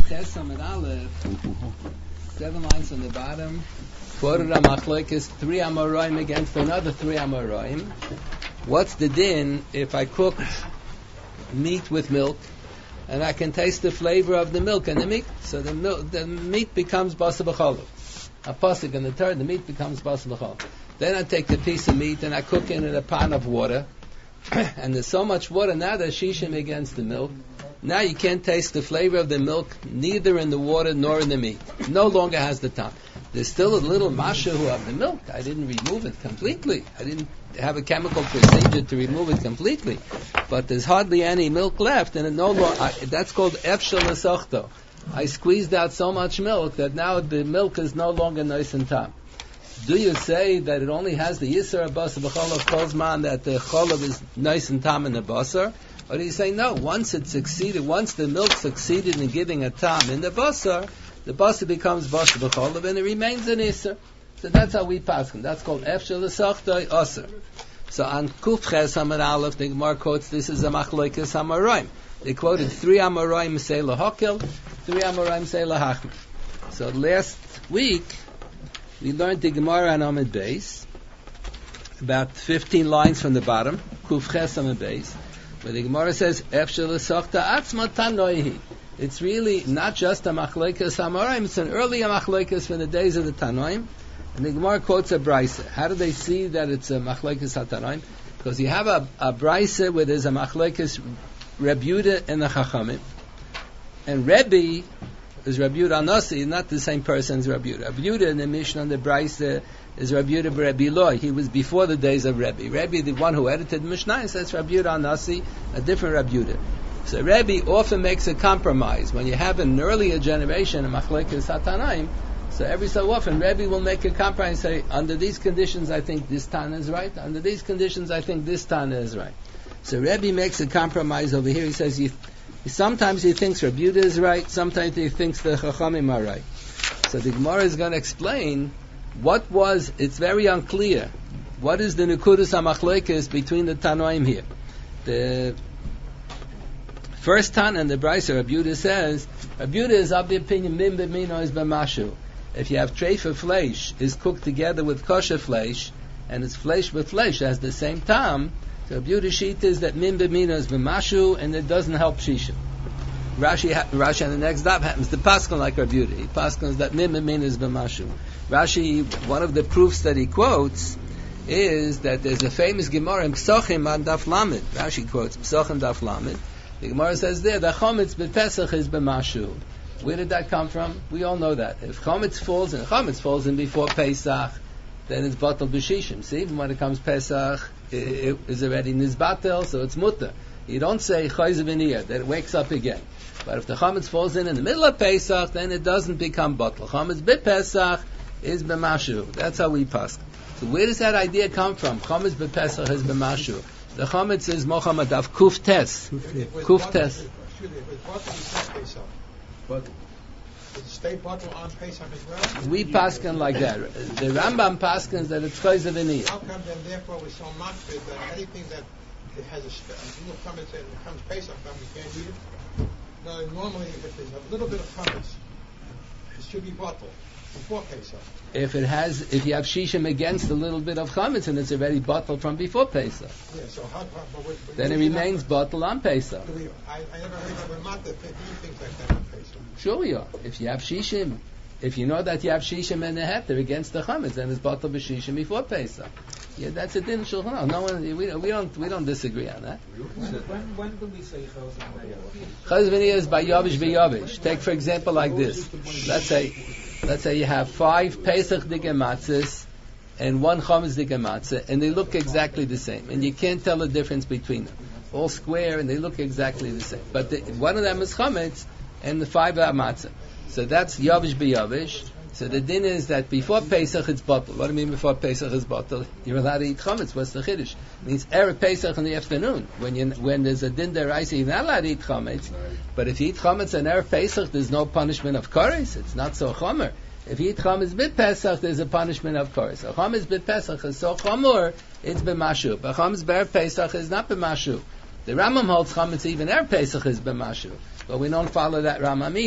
Chesam and Aleph, 7 lines on the bottom. Quoted a machlokes, 3 amoraim against another 3 amoraim. What's the din if I cooked meat with milk and I can taste the flavor of the milk and the meat? So the meat becomes basa b'cholov. A pasuk in the third, the meat becomes basa b'cholov. Then I take the piece of meat and I cook it in a pot of water. And there's so much water now there's shishim against the milk. Now you can't taste the flavor of the milk neither in the water nor in the meat. No longer has the time. There's still a little mashahu of the milk. I didn't remove it completely. I didn't have a chemical procedure to remove it completely. But there's hardly any milk left, and it no longer. That's called efshel lesochto. I squeezed out so much milk that now the milk is no longer nice and tam. Do you say that it only has the yisur of basar b'cholov kozman, that the cholov is nice and tam in the basar? Or do you say no? Once the milk succeeded in giving a tam in the basar becomes basar b'cholov and it remains an yisur. So that's how we pass them. That's called efshel l'sochtoi aser. So on Kuf Ches Amar Aleph, the Gemara quotes this is a machlokes amoraim. They quoted 3 amoraim say lahakel, 3 amoraim say lahachmer. So last week we learned the Gemara on Amud Beis, about 15 lines from the bottom, Kuf Ches Amud Beis, where the Gemara says, Efshel l'sochta atzma tanoihi. It's really not just a machlokes amoraim, it's an earlier machlokes from the days of the Tanoim. And the Gemara quotes a brisa. How do they see that it's a machlokes hatanoim? Because you have a brisa where there's a machlokes Reb Yehuda and the Chachamim. And Rebbe is Reb Yehuda Anasi, not the same person as Reb Yehuda. Reb Yehuda in the Mishnah and the brisa is Reb Yehuda Reb Eloi. He was before the days of Rebbe. Rebbe, the one who edited Mishnah, says Reb Yehuda Anasi, a different Reb Yehuda. So Rebbe often makes a compromise. When you have an earlier generation of machlokes hatanoim, so every so often, Rebbe will make a compromise and say, under these conditions, I think this Tana is right. Under these conditions, I think this Tana is right. So Rebbe makes a compromise over here. He says, sometimes he thinks Reb Yehuda is right. Sometimes he thinks the Chachamim are right. So the Gemara is going to explain it's very unclear. What is the Nekudas HaMachlokes between the Tanoim here? The first Tana in the Brisa, Reb Yehuda says, Reb Yehuda is of the opinion, Min b'mino is b'mashu. If you have treifa flesh is cooked together with kosher flesh, and it's flesh with flesh has the same time, so Reb Yehuda sheet is that min b'mina is b'mashu, and it doesn't help shisha. Rashi on the next daf happens to paskin like Reb Yehuda. He paskins that min b'mina is b'mashu. Rashi, one of the proofs that he quotes is that there's a famous Gemara in Psochim on Daf Lamed. Rashi quotes Psochim Daf Lamed. The Gemara says there, the chometz b'Pesach is b'mashu. Where did that come from? We all know that. If chometz falls in before Pesach, then it's batal b'shishim. See, even when it comes Pesach, it is already nizbatel, so it's mutter. You don't say chayz v'niyah, that it wakes up again. But if the chometz falls in the middle of Pesach, then it doesn't become batal. Chometz b'Pesach is b'mashu. That's how we pass. So where does that idea come from? Chometz b'Pesach is b'mashu. The chometz is Mohammed of Kuf Tes. Kuf Tes. But does it stay bottle on Pesach as well? We paskin like that. The Rambam paskins that it's chayz v'niyah. How come then therefore we're so makbid that anything that it has a little chametz and it comes Pesach, then we can't eat it? No, normally if there's a little bit of chametz, it should be bottle before Pesach. If you have shishim against a little bit of chametz and it's already bottled from before Pesach, then it remains bottled on Pesach. I never heard of a matzah doing things like that on Pesach. Sure you are. If you have shishim, if you know that you have shishim and the heter against the chametz, then it's bottled b'shishim before Pesach. Yeah, that's a din shulchan aruch. No one, we don't disagree on that. When do we say chayz v'niyah is by yavish v'yavish. Take for example like this. Let's say you have 5 Pesach digah matzahs and 1 chametz digah matzah, and they look exactly the same, and you can't tell the difference between them. All square, and they look exactly the same. But one of them is chametz, and the 5 are matzah. So that's yavish b'yavish. So the din is that before Pesach it's bottled. What do you mean before Pesach is bottled? You're allowed to eat chametz. What's the chiddush? It means erev Pesach in the afternoon. When there's a din deraisa, you're not allowed to eat chametz. But if you eat chametz on erev Pesach, there's no punishment of koris. It's not so chomer. If you eat chametz bit Pesach, there's a punishment of koris. So chametz bit Pesach is so chomer, it's b'mashu. But chametz be'erev Pesach is not b'mashu. The Rambam holds chametz even erev Pesach is b'mashu. But we don't follow that Rambam either.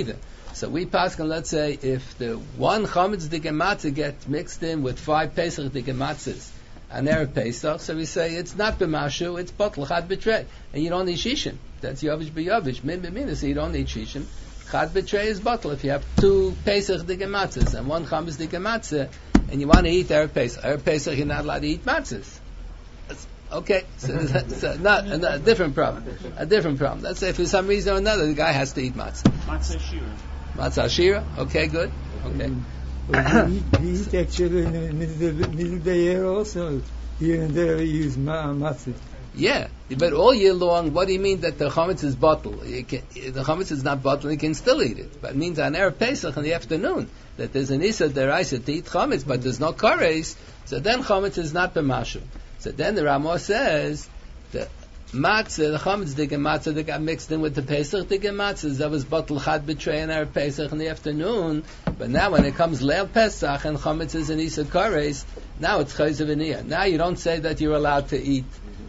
So we pass on, let's say, if the one chametz dike matzah gets mixed in with 5 Pesach dike matzahs, an Erev Pesach, so we say it's not b'mashu, it's botl chad b'trei, and you don't need shishim. That's yavish b'yavish. Min b'min, so you don't need shishim. Chad b'trei is botl. If you have 2 Pesach dike matzahs and 1 chametz dike matzah, and you want to eat Erev Pesach, you're not allowed to eat matzahs. Okay, so not a different problem. A different problem. Let's say for some reason or another the guy has to eat matzah. Matzah shira. Matzah shira. Okay, good. Okay. We eat actually in the middle of the year also. Here and there we use matzah. Yeah, but all year long, what do you mean that the chametz is bottled? The chametz is not bottled, you can still eat it. But it means on Erev Pesach in the afternoon that there's an Issa deraisa to eat chametz, but there's no kares, so then chametz is not b'mashu. So then the Ramah says the matzah, the chametz dike matzah that got mixed in with the Pesach dike matzah, that was bottled chad b'trei in Erev Pesach in the afternoon. But now when it comes Leil Pesach and chametz is an Issa kares, now it's chayz v'niyah. Now you don't say that you're allowed to eat.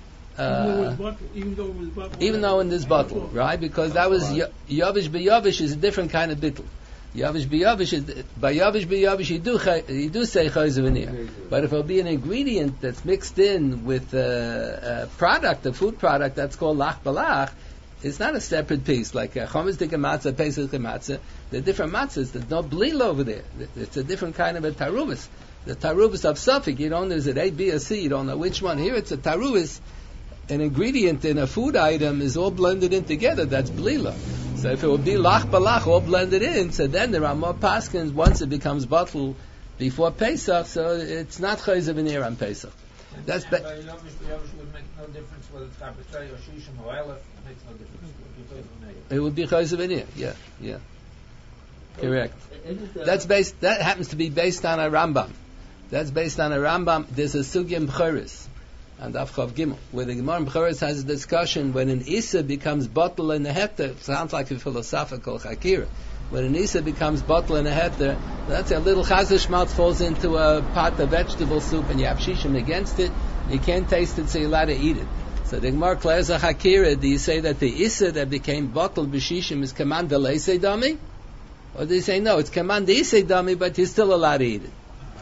Even though in this bottle, right? Because that was yavish b'yavish is a different kind of bittul. Yavish b'yavish is by yavish b'yavish you do say chayz v'niyah. But if it'll be an ingredient that's mixed in with a product, a food product that's called lach balach, it's not a separate piece like chametz dike matzah, pesach matzah. They're different matzahs. There's no blil over there. It's a different kind of a tarubis. The tarubis of Suffolk, you don't know, is it A, B, or C? You don't know which one. Here it's a tarubis. An ingredient in a food item is all blended in together. That's blila. So if it would be lach balach all blended in, so then there are more paskins once it becomes bottled before Pesach. So it's not chayz v'niyah on Pesach. That's Yavish would make no difference whether it's Chabetrei or Shishim or Elef. It makes no difference. It would be chayz v'niyah. Yeah. Correct. That happens to be based on a Rambam. That's based on a Rambam. There's a sugya in B'choris. And Avchav Gimel, where the Gemara in B'choros has a discussion when an Issa becomes bottle in a heter. Sounds like a philosophical chakira. When an Issa becomes bottle in a heter, that's a little chazashmalt falls into a pot of vegetable soup and you have shishim against it. You can't taste it, so you're allowed to eat it. So the Gemara declares a chakira. Do you say that the Issa that became bottled b'shishim is command the leisei dami? Or do you say no, it's command the Isei dami, but you're still allowed to eat it?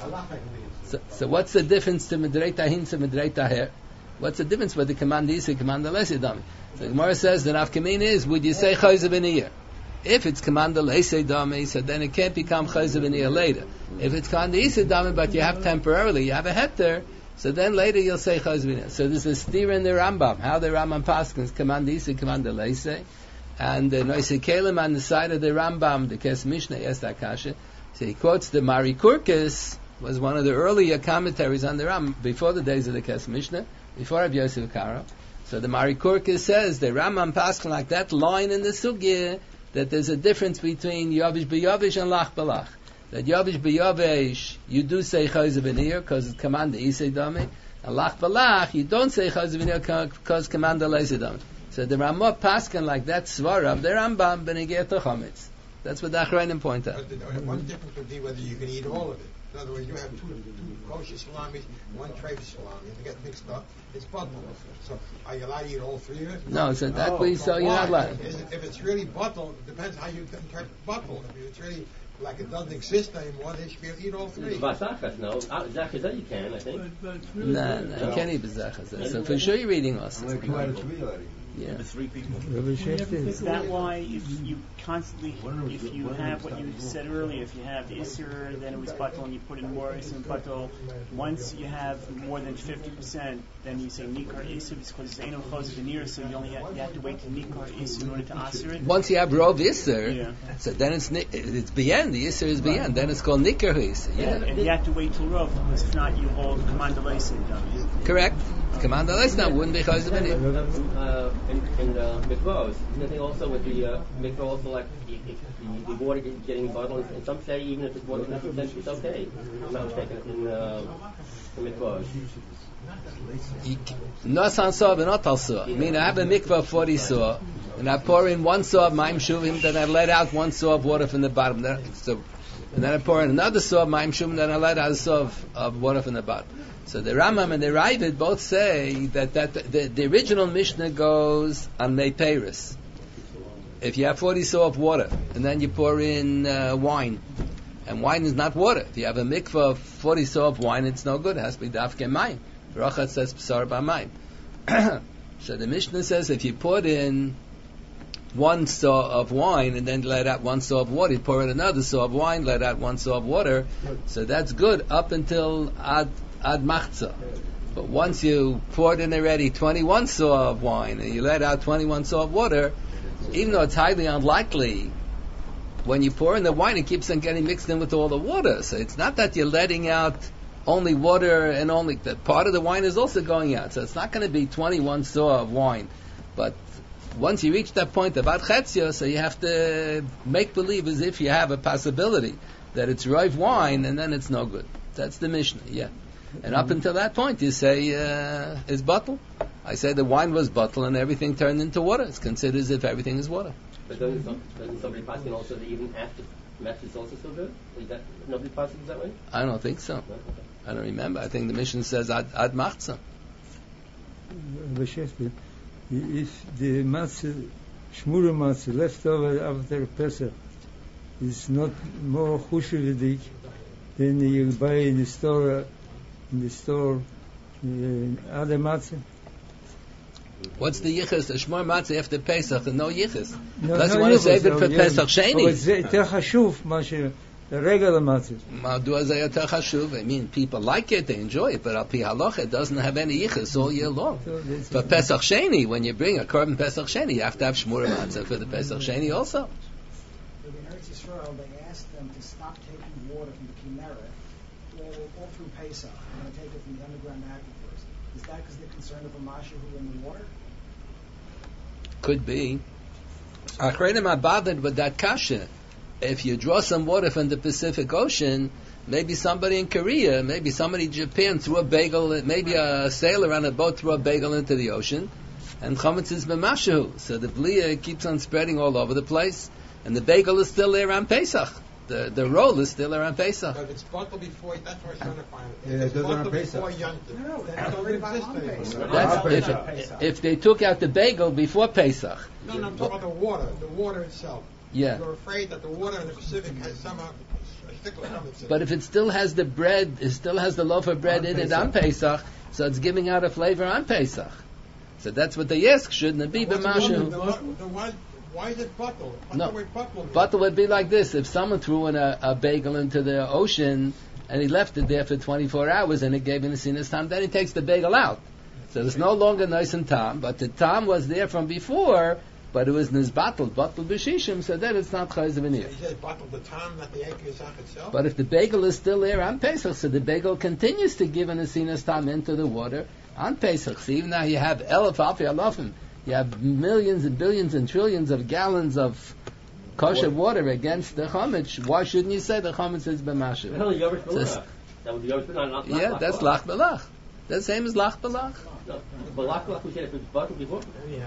So what's the difference to Midreita Hin to Midreita Her? What's the difference with the command Isai, command the Lesei Dami? So the Gemara says the nafkamin is, would you say Chayz v'niyah? If it's command the Lesei Dami, so then it can't become Chayz v'niyah later. If it's command the Isai Dami, but you have temporarily, you have a heter, so then later you'll say Chayz v'niyah. So there's a steer in the Rambam, how the Rambam paskins, command the Isai, command the Lesei, and the Noisei Kelim on the side of the Rambam, the Kes Mishnah, yes, that kasha. So he quotes the Mari Kurkis, was one of the earlier commentaries on the Ram before the days of the Kes Mishnah, before Rabbi Yosef Karo. So the Mari Kurkis says the Rambam Paskin like that line in the Sugya that there's a difference between Yavish b'Yavish and Lach Balach. That Yavish b'Yavish you do say Chayz v'niyah because it's command the Isei Dami, and Lach Balach you don't say Chayz v'niyah because command the Leisei Dami. So the Ramah Paskin like that Svara of the Rambam Benegeh Chametz. That's what the Achrayim point out. One difference would be whether you can eat all of it. In other words, you have two kosher salamis, one treif salami. If they get mixed up, it's bottled. So are you allowed to eat all 3 of it? No, so that way, so you're not allowed. If it's really bottled, it depends how you interpret bottled. If it's really like it doesn't exist anymore, then you should be able to eat all 3. Basachas, no. Zachazah you can, I think. No, you can't eat Zachazah. So for sure you're eating us. Yeah. The 3 people. Is that why if you constantly, if you have what you said earlier, if you have Isser, then it was Batal, and you put in more Isser and Batal, once you have more than 50%, then you say Nikar Isser, because it's Eino Chos Veneer, so you have to wait to Nikar Isser in order to Aser it? Once you have Rov Isser, so then it's beyond, the Isser is beyond, then it's called Nikar Isser. Yeah. And you have to wait till Rov, because if not, you hold Command Alaisa. Correct. Command Alaisa wouldn't be Chos Veneer. In mikvahs, isn't it also with the mikvah also like if the water getting bottled, and some say even if it's more than 50%, it's okay. I'm not mistaken in mikvahs. Nosan saw but not al saw. I mean, I have a mikvah of 40 saw, and I pour in 1 saw of Maim Shuvim, then I let out 1 saw of water from the bottom. And then I pour in another saw of Maim Shuvim, then I let out a saw of water from the bottom. So the Rambam and the Ravid both say that the original Mishnah goes on Mei Peiros. if you have 40 saw of water, and then you pour in wine, and wine is not water. If you have a mikvah of 40 saw of wine, it's no good. It has to be dafke mayim. Rachat says b'sar b'mayim. So the Mishnah says if you put in 1 saw of wine and then let out 1 saw of water, you pour in another saw of wine, let out 1 saw of water, so that's good up until ad machza. But once you poured in already 21 saw of wine and you let out 21 saw of water, even though it's highly unlikely, when you pour in the wine, it keeps on getting mixed in with all the water. So it's not that you're letting out only water and only that part of the wine is also going out. So it's not going to be 21 saw of wine. But once you reach that point about chetzia, so you have to make believe as if you have a possibility that it's rive wine, and then it's no good. That's the Mishnah, yeah. And up until that point, you say it's bottle. I say the wine was bottle and everything turned into water. It's considered as if everything is water. But doesn't somebody pass in also that even after match is also still good? Is that nobody passes that way? I don't think so. No? Okay. I don't remember. I think the mission says ad machza. If the matzah, shmura matzah, left over after Pesach, is not more chushuvidik, then you buy in the store other matzah. What's the yichus? The shmur matzah after Pesach, and no yichus. No, Unless no you want to yichus, save it for yeah. Pesach Sheni. It's יותר חשוב מאשר the regular matzah. I mean, people like it, they enjoy it, but al pi halacha, it doesn't have any yichus all year long. For Pesach Sheni, when you bring a korban Pesach Sheni, you have to have shmur matzah for the Pesach Sheni also. In Eretz Yisrael, they asked them to stop taking water from the Kinneret all through Pesach. They're going to take it from the underground aquifers. Is that because they're concerned of a mashahu in the water? Could be. Achreinim are bothered with that kasha. If you draw some water from the Pacific Ocean, maybe somebody in Korea, maybe somebody in Japan threw a bagel, maybe a sailor on a boat threw a bagel into the ocean, and chametz is b'mashahu. So the bliya keeps on spreading all over the place, and the bagel is still there on Pesach. The roll is still there on Pesach. But if it's bottled before, that's what I was trying to find. Yeah, If it's it doesn't bottled on Pesach. before Yontif. No, that's already exist That's if they took out the bagel before Pesach. No, I'm talking about the water itself. Yeah. You're afraid that the water in the Pacific has somehow a stickler comments in it. But if it still has the bread, it still has the loaf of bread in it on Pesach, so it's giving out a flavor on Pesach. So that's what they ask. Shouldn't it be b'mashahu? Why is it bottled? No, bottle would be like this. If someone threw in a bagel into the ocean and he left it there for 24 hours and it gave him a sinus tam, then he takes the bagel out. So it's no longer nice and tam, but the tam was there from before, but it was bottled b'shishim, so then it's not chayz v'nir. He said bottled the tam, not the ekizach itself. But if the bagel is still there on Pesach, so the bagel continues to give an asinas tam into the water on Pesach. So even now you have elef alfi alafim, you have millions and billions and trillions of gallons of kosher water against the chametz. Why shouldn't you say the chametz is b'mashu? That would be Yovish Belach, not Yeah, that's lach belach. That's the same as lach belach. No, Belach, we said if it's bottled before.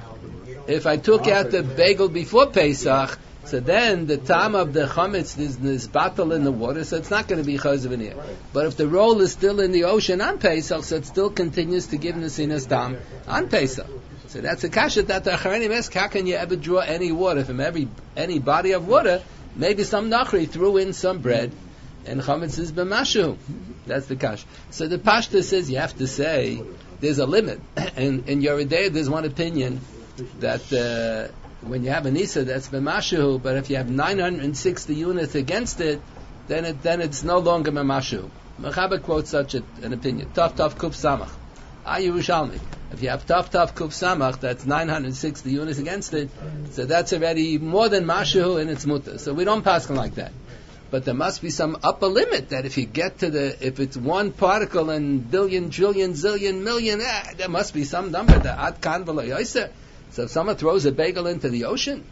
If I took out the bagel before Pesach, so then the time of the chametz is this bottle in the water, so it's not going to be chayz v'nir. But if the roll is still in the ocean on Pesach, so it still continues to give nesinas tam on Pesach. So that's a kasha that the Acharonim ask, how can you ever draw any water from any body of water? Maybe some nachri threw in some bread, and chametz is b'mashu. That's the kasha. So the Pashta says you have to say there's a limit. And in Yoredei there's one opinion that when you have an Isa that's b'mashu, but if you have 960 units against it, then it's no longer b'mashu. Mechaber quotes such an opinion. Taf kuf samach. Yerushalmi. If you have taf kuf samach, that's 960 units against it, so that's already more than mashu and it's mutter. So we don't pass like that. But there must be some upper limit that if you get to if it's one particle in billion, trillion, zillion, million, there must be some number that ad kan v'lo yoser. So if someone throws a bagel into the ocean,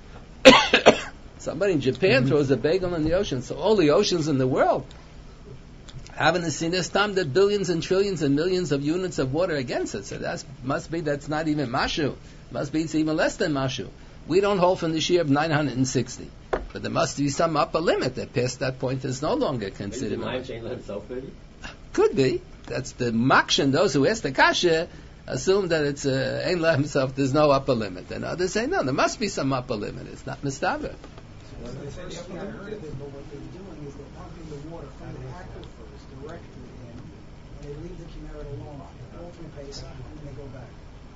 somebody in Japan throws a bagel in the ocean, so all the oceans in the world having a sinus tam that billions and trillions and millions of units of water against it. So that's not even mashu. Must be it's even less than mashu. We don't hold from the shear of 960. But there must be some upper limit that past that point is no longer considered. Maybe the chain let himself maybe? Could be. That's the makshan, those who ask the kasha, assume that it's ein lahem sof. There's no upper limit, and others say no. There must be some upper limit. It's not mistaber. I heard of it, but what they're doing is they're pumping the water from the aquifers directly in, and they leave the kinneret alone all through Pesach, and then they go back.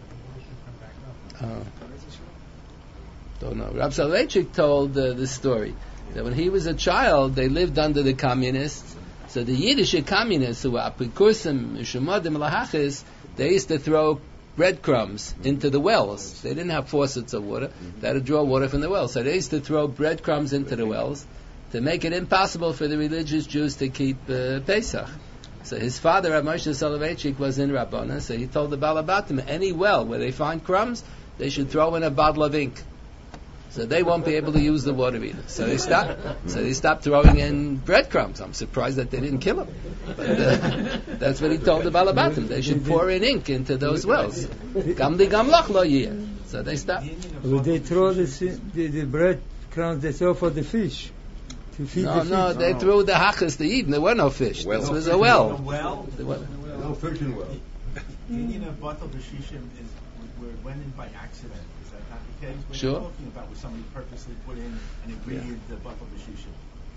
Don't know. Rab Soloveitchik told this story that when he was a child, they lived under the communists. So the Yiddish communists who were apikursim, shumadim, lahachis, they used to throw breadcrumbs into the wells. They didn't have faucets of water. They had to draw water from the wells. So they used to throw breadcrumbs into the wells to make it impossible for the religious Jews to keep Pesach. So his father, Rav Moshe Soloveitchik, was in Rabbana, so he told the Balabatim, any well where they find crumbs, they should throw in a bottle of ink. So they won't be able to use the water either. So they stopped throwing in breadcrumbs. I'm surprised that they didn't kill him. But that's what he told the Balabatim. They should pour in ink into those wells. Gamli gamlach lo yeh. So they stopped. But they throw the breadcrumbs, they throw for the fish. To feed the fish. No, they threw the hachas to eat, and there were no fish. This was a well. No fish in well. The Indian of Batal B'Shishim is where it went in by accident. Is that not the case? What Sure. you're talking about was somebody purposely put in an ingredient, the Batal B'Shishim.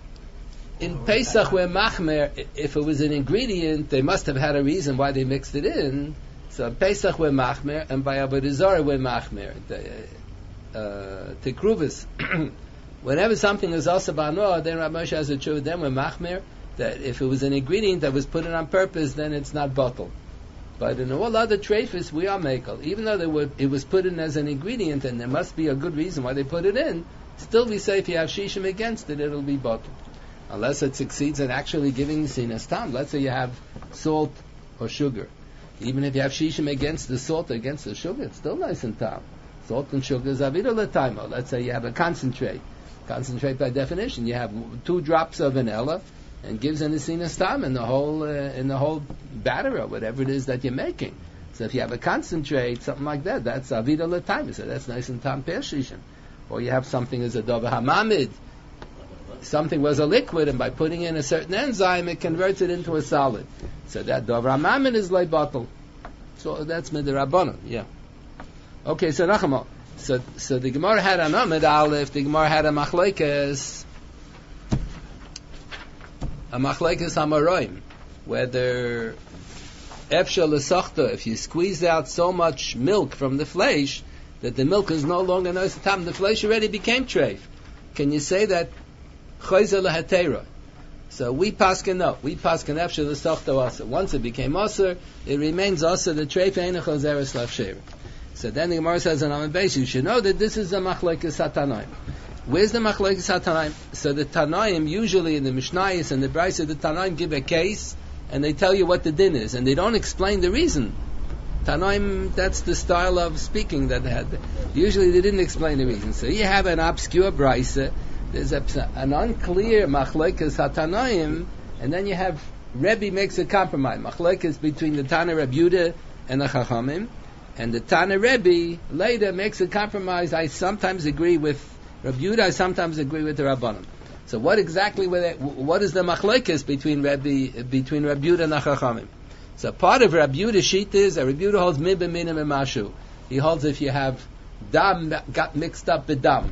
In Pesach, we're machmer. If it was an ingredient, they must have had a reason why they mixed it in. So in Pesach, we're machmer, and by Avodah Zarah, we're machmer. Tekruvis. Whenever something is also ba'anoah, then Rav Moshe has a truth. Then we're machmer that if it was an ingredient that was put in on purpose, then it's not bottle. But in all other treifus, we are mekel. Even though it was put in as an ingredient, and there must be a good reason why they put it in, still we say if you have shishim against it, it'll be bottled. Unless it succeeds in actually giving sinas tam. Let's say you have salt or sugar. Even if you have shishim against the salt or against the sugar, it's still nice and tam. Salt and sugar is avida l'taimo. Let's say you have a concentrate. Concentrate by definition, you have 2 drops of vanilla, and gives an sinas tam in the whole batter or whatever it is that you're making. So if you have a concentrate, something like that, that's avida l'taimo. So that's nice and tam per shishim. Or you have something as a dover hamamid. Something was a liquid, and by putting in a certain enzyme, it converts it into a solid. So that dover hamamid is like bottle. So that's midrabanan, yeah. Okay, so Nachama. So the Gemara had an Amid Aleph, the Gemara had a Machlekes Hamaroim, whether Efshel L'Sochta, if you squeeze out so much milk from the flesh, that the milk is no longer nice tam, the flesh already became treif. Can you say that Chayzer L'Hatera? So we paskin no. We paskin Efshel L'Sochta also. Once it became Aser, it remains Aser, the treif Einach Ozeres L'Afsher. So then the Gemara says on Amid Beis, you should know that this is the Machlekes HaTanaim. Where's the Machlekes HaTanaim? So the Tanaim, usually in the Mishnayos and the Brisa, the Tanaim give a case, and they tell you what the din is, and they don't explain the reason. Tanaim, that's the style of speaking that they had. Usually they didn't explain the reason. So you have an obscure Brisa, there's an unclear Machlekes HaTanaim, and then you have Rebbe makes a compromise. Machlekes between the Tana Reb Yehuda and the Chachamim. And the Tana Rebbe later makes a compromise. I sometimes agree with Rabbi Yehuda, I sometimes agree with the Rabbanim. So what exactly what is the machlekes between Rabbi Yehuda and the Chachamim? So part of Rabbi Yehuda's sheet is that Rabbi Yehuda holds mid b'minim and mashu. He holds if you have dam got mixed up with dam,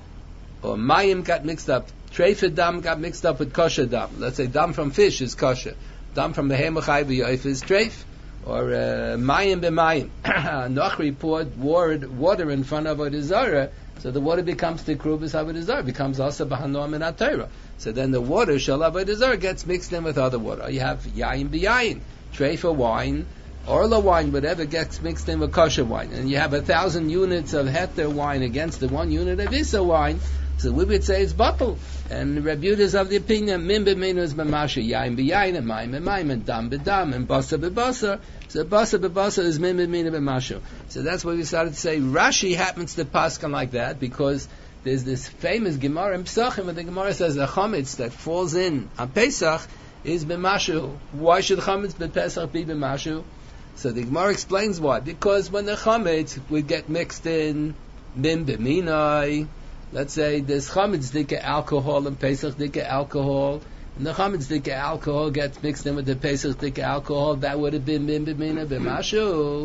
or mayim got mixed up, treifed dam got mixed up with kosher dam. Let's say dam from fish is kosher, dam from the hemachai v'yoif is treif. Or mayim b'mayim. Nochri poured water in front of Avodah Zarah, so the water becomes the krubis Avodah Zarah, becomes also b'hanom in Atayra. So then the water shel Avodah Zarah gets mixed in with other water. Or you have yayin b'yayin, treifa wine, orla wine, whatever gets mixed in with kosher wine. And you have 1,000 units of heter wine against the 1 unit of Issa wine. So we would say it's bottle. And Rabbi Yehuda is of the opinion, min b'minu is b'masha, yayin b'yayin, and mayim b'mayim, and dam b'dam, and basa b'basa. So basa b'basa is min b'minu b'masha. So that's why we started to say Rashi happens to paskan like that, because there's this famous Gemara in Pesachim, where the Gemara says the chametz that falls in on Pesach is b'mashu. Why should chametz b'Pesach be b'mashu? So the Gemara explains why. Because when the chametz would get mixed in min b'minai, let's say there's chametz dika alcohol and Pesach dika alcohol, and the chametz dika alcohol gets mixed in with the Pesach dika alcohol, that would have been min b'mina b'mashu.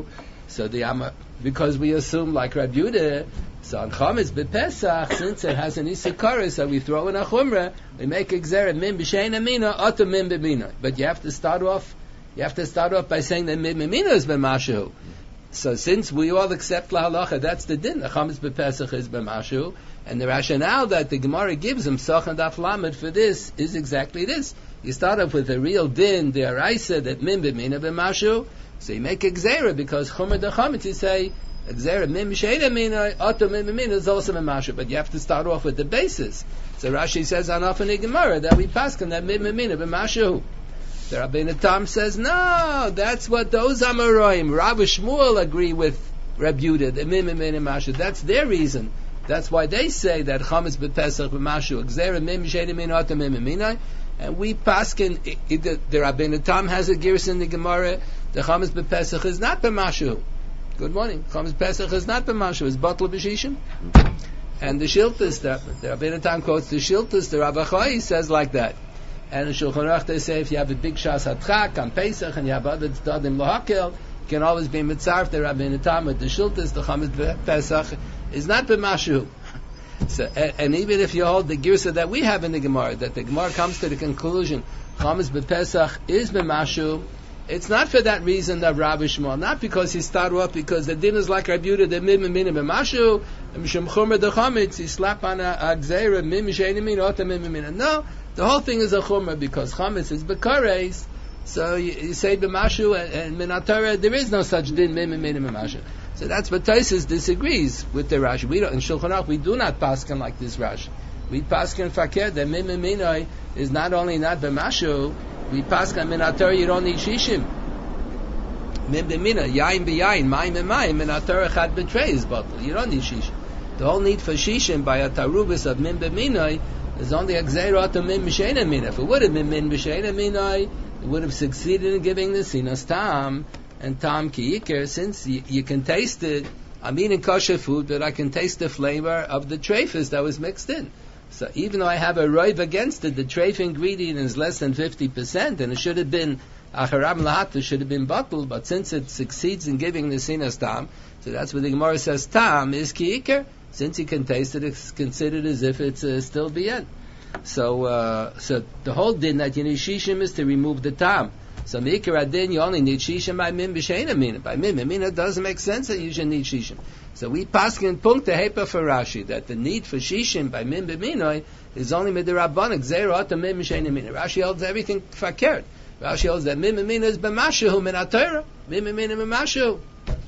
So because we assume like Rabbi Yehuda, so on Chametz b'Pesach, since it has an Isikaris, so we throw in a Chumrah, we make a Gzera min b'shein amina, ata min b'mina. But you have to start off by saying that min b'mina is b'mashu. So since we all accept la halacha, that's the din. The Chametz b'Pesach is b'mashu, and the rationale that the Gemara gives him Sach and Daf Lamed for this is exactly this. You start off with a real din, the Araisa, that min b'mina b'mashu. So you make a Gzera because Chumrah the Chametz, you say Gzera min b'shein amina, ata min b'mina is also b'mashu. But you have to start off with the basis. So Rashi says on often in Gemara that we paskin that min b'mina b'mashu. The Rabbeinu Tam says, no, that's what those Amoraim, Rav Shmuel agree with Reb Yehuda, the min b'mina b'mashu. That's their reason. That's why they say that Chametz b'Pesach b'mashu, Gzera min b'shein amina, ata min b'mina. And we paskin, the Rabbeinu Tam has a gears in the Gemara, the Chametz b'Pesach is not b'mashu. Good morning. Chametz b'Pesach is not b'mashu, it's batel b'shishim. And the Shiltas, the Rabbeinu Tam quotes the Shiltas, the Rav Achai says like that. And in Shulchan Aruch they say if you have a big Shas Hatchak on Pesach and you have other Tzadim Lahakel, you can always be mitzarf the Rabbeinu Tam with the Shiltas, the Chametz b'Pesach is not b'mashu. So, and even if you hold the girsa that we have in the Gemara, that the Gemara comes to the conclusion Chametz b'Pesach is b'mashu, it's not for that reason that Rav Shmuel, not because he started off because the din is like Rabbi Yehuda, the min b'mina b'mashu, and mishum chumra the chametz, he slap on a gzeira min b'shein min ota min b'mina. No, the whole thing is a chumra because chametz is b'kares. So you say b'mashu and min atara, there is no such din min b'mina b'mashu. So that's what Tosfos disagrees with the Rashi. We don't in Shulchan Aruch we do not paskin like this Rashi. We paskin fakir that min b'mina is not only not b'mashu. We paskin min atara you don't need shishim. Min b'mina yain b'yain mayim b'mayim min atara chad b'trei is bottle. You don't need shishim. The whole need for shishim by a tarubis of min b'mina is only a gzeira to min b'shein mina. If it would have been min b'shein mina, it would have succeeded in giving the sinas tam and tam ki yikir. Since you can taste it, I'm eating kosher food, but I can taste the flavor of the treifus that was mixed in. So even though I have a roiv against it, the treif ingredient is less than 50%, and it should have been acharam lahat, it should have been bottled, but since it succeeds in giving the sinas tam, so that's what the Gemara says, tam is ki yikir. Since you can taste it, it's considered as if it's still bien. So the whole din that you need shishim is to remove the tam. So mikra adin, you only need shishim by min b'shein amina. By min b'mina, it doesn't make sense that you should need shishim. So we paskin punkt hepa for Rashi that the need for shishim by min b'mina is only midirabbanan gzeira to min b'shein amina. Rashi holds everything fakert. Rashi holds that min b'mina is b'mashu min atayra. Min b'mina b'mashu.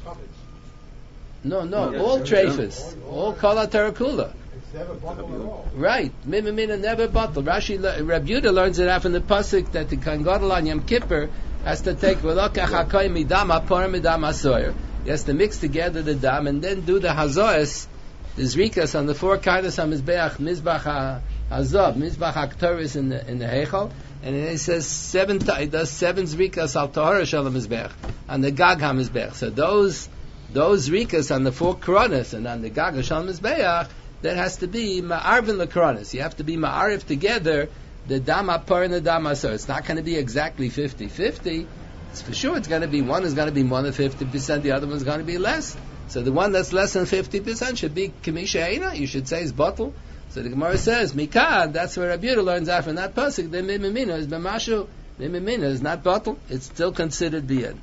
No, all treifas, all kol atayra kula. It's never bottled at all. Right, min b'mina never bottled. Rashi, Rabbi Yehuda learns it out from the pasuk that the Kohen Gadol on Yom Kippur has to take v'lokach hakoy midam hapor midam hasoyer. He has to mix together the dam and then do the hazoes, the zrikas on the four kindness on mizbeach, mizbach hazav, mizbach haktoris in the heichal, and then he says he does seven zrikas al tahara shalom mizbeach on the gag hamizbeach. So those zrikas on the four koronas and on the gag shalom mizbeach, that has to be ma'arvin lekoronas. You have to be ma'arif together the dam hapor and the dam hasoyer. It's not going to be exactly 50-50. It's for sure it's going to be one is going to be more than 50%, the other one's going to be less. So the one that's less than 50% should be kamisha eina. You should say is bottle. So the Gemara says mikad. That's where Rabbi Yehuda learns out from that pasuk. The min b'mina is b'mashu. Min b'mina is not bottle. It's still considered bien.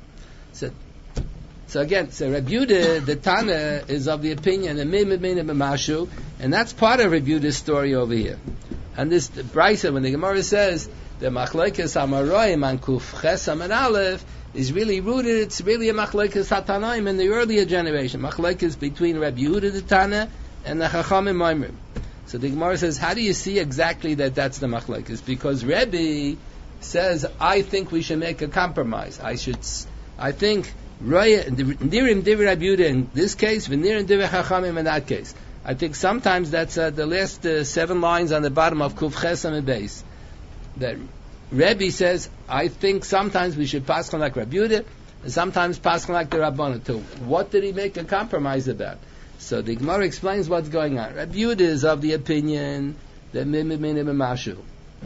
So again, Rabbi Yehuda, the Tana, is of the opinion that min b'mina b'mashu, and that's part of Rabbi Yehuda's story over here. And this Brisa, when the Gemara says the machlokes Amoraim and Kuf Ches and Aleph is really rooted. It's really a machlokes Hatanaim in the earlier generation. Machlokes between Rabbi Yehuda the Tana and the Chachamim Maimrim. So the Gemara says, how do you see exactly that that's the machlokes? Because Rebbe says, I think we should make a compromise. I think Nirim Divrei Rabbi Yehuda in this case, V'Nirim Divrei Chachamim in that case. I think sometimes that's the last 7 lines on the bottom of Kuf Ches and Beis. That Rebbe says, I think sometimes we should paskin like Rabbi Yehuda, and sometimes paskin like the Rabbanan too. What did he make a compromise about? So the Gemara explains what's going on. Rabbi Yehuda is of the opinion that min b'mina b'mashu.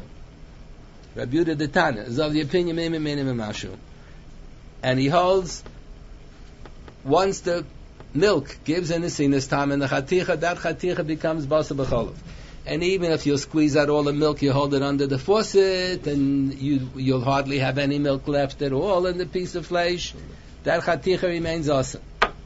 Rabbi Yehuda the Tana is of the opinion min b'mina b'mashu, and he holds once the milk gives an isinas tam in the chaticha, that chaticha becomes basa b'cholav. And even if you squeeze out all the milk, you hold it under the faucet, and you'll hardly have any milk left at all in the piece of flesh, that chaticha remains asa.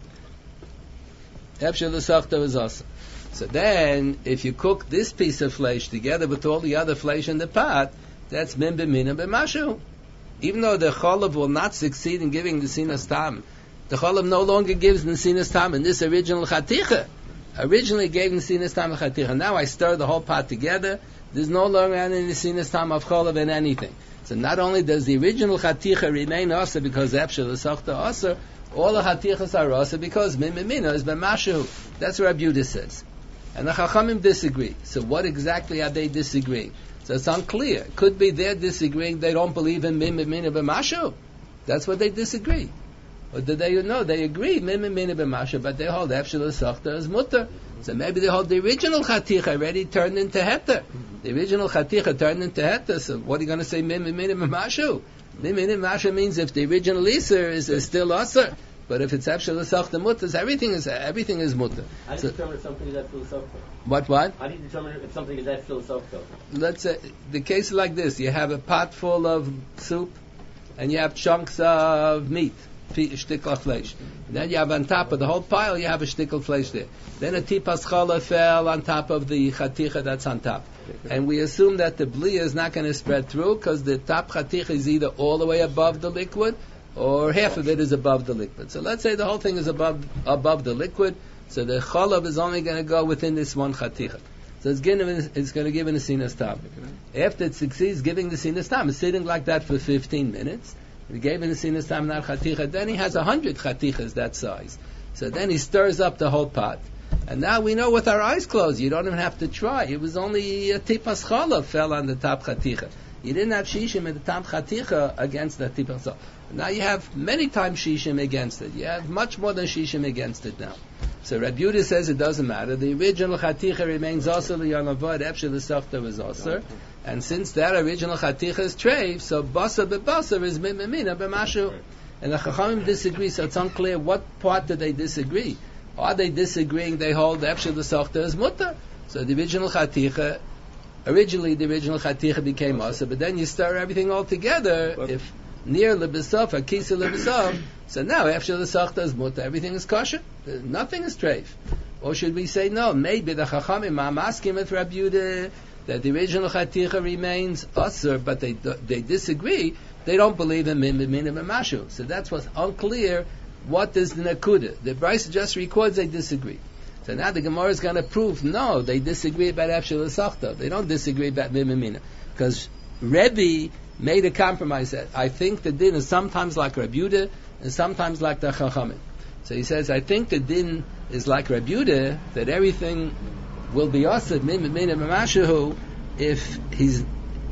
Efshel l'sachta is asa. So then, if you cook this piece of flesh together with all the other flesh in the pot, that's min b'mina b'mashu. Even though the cholav will not succeed in giving the sinas tam, the cholav no longer gives the sinas tam in this original chaticha. Originally gave the sinas tam of chaticha. Now I stir the whole pot together. There's no longer any sinas tam of cholav in anything. So not only does the original chaticha remain asa because efshel l'sachta asa, all the chatichas are asa because min b'mina is b'mashu. That's what Rabbi Yehuda says. And the Chachamim disagree. So what exactly are they disagreeing? So it's unclear. It could be they're disagreeing. They don't believe in min b'mina b'mashu. That's what they disagree. Or do they they agree min b'mina b'mashu, but they hold efshel l'sachta as mutter. So maybe they hold the original chaticha already turned into heter. The original chaticha turned into heter. So what are you going to say min b'mina b'mashu? Min b'mina b'mashu means if the original iser is still aser. But if it's efshel l'sachta mutter, everything is mutter. How do you determine if something is efshel l'sachta? What? How do you determine if something is efshel l'sachta? Let's say the case is like this: you have a pot full of soup, and you have chunks of meat, shtikl flesh. Then you have on top of the whole pile, you have a shtikl flesh there. Then a tipas challah fell on top of the chaticha that's on top, and we assume that the bliya is not going to spread through because the top chaticha is either all the way above the liquid, or half of it is above the liquid. So let's say the whole thing is above the liquid, so the chalav is only going to go within this one chaticha. So it's going to give an sinas tam. After it succeeds giving the sinas tam, it's sitting like that for 15 minutes. He gave it a sinas tam not chaticha, then he has 100 chatichas that size. So then he stirs up the whole pot. And now we know with our eyes closed, you don't even have to try. It was only a tipas chalav fell on the top chaticha. You didn't have shishim at the top chaticha against the tipas chalav. Now you have many times shishim against it. You have much more than shishim against it now. So Rabbi Yehuda says it doesn't matter. The original chaticha remains also l'yanavad efshel l'sachta was also, and since that original chaticha is treif, so basa b'basa is mimina b'mashu. And the Chachamim disagree. So it's unclear what part do they disagree. Are they disagreeing? They hold efshel l'sachta as mutter. So the original chaticha, originally the original chaticha became asa, but then you stir everything all together. If near lebesaf, a kisa lebesaf, so now efshel l'sachta is mutter, everything is kosher, nothing is treif. Or should we say no? Maybe the Chachamim are asking with Rabbi Yehuda that the original chaticha remains aser, but they disagree. They don't believe in min b'mina b'mashu. So that's what's unclear. What is the nakuda? The Bryce just records they disagree. So now the Gemara is going to prove no, they disagree about efshel l'sachta. They don't disagree about min b'mina, because Rebbe made a compromise that I think the din is sometimes like Rabbi Yehuda and sometimes like the Chachamim. So he says, I think the din is like Rabbi Yehuda, that everything will be asad min b'mina b'mashu if he's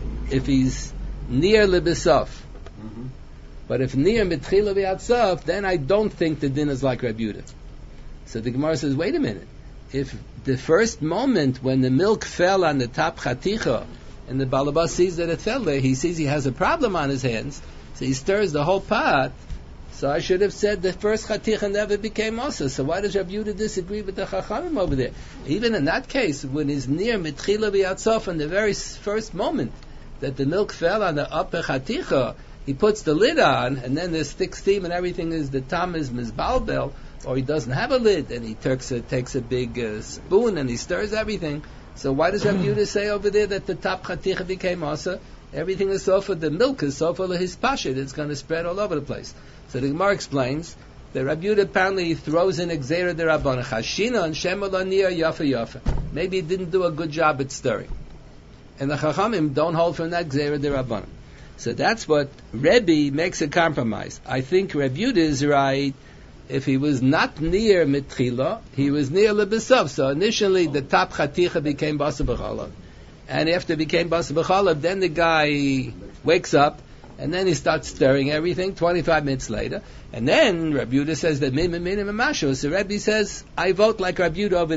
near lebesaf. Mm-hmm. But if near mitchila v'yatzaf, then I don't think the din is like Rabbi Yehuda. So the Gemara says, wait a minute. If the first moment when the milk fell on the top chaticha, and the balabas sees that it fell there, he sees he has a problem on his hands, so he stirs the whole pot. So I should have said the first chaticha never became asa. So why does Rabbi Yehuda disagree with the Chachamim over there? Even in that case, when he's near mitchila v'yatzaf, in the very first moment that the milk fell on the upper chaticha, he puts the lid on, and then there's thick steam and everything is, the tam is mizbalbel, or he doesn't have a lid, and he takes a big spoon and he stirs everything. So why does Rabbi Yehuda say over there that the top chaticha became asa? Everything is so for the milk is so for his pashit. It's going to spread all over the place. So the Gemara explains that Rabbi Yehuda apparently throws in Gzeira de Rabbana Chashina and Shema Laniya Yafa Yafa. Maybe he didn't do a good job at stirring, and the Chachamim don't hold from that Gzeira de Rabbana. So that's what Rebbe makes a compromise. I think Rabbi Yehuda is right. If he was not near mitchila, he was near lebesaf. So initially the top chaticha became basa b'chalav, and after it became basa b'chalav, then the guy wakes up and then he starts stirring everything. 25 minutes later, and then Rabbi Yehuda says that min b'mina b'mashu. So Rebbe says, I vote like Rabbi Yehuda over there.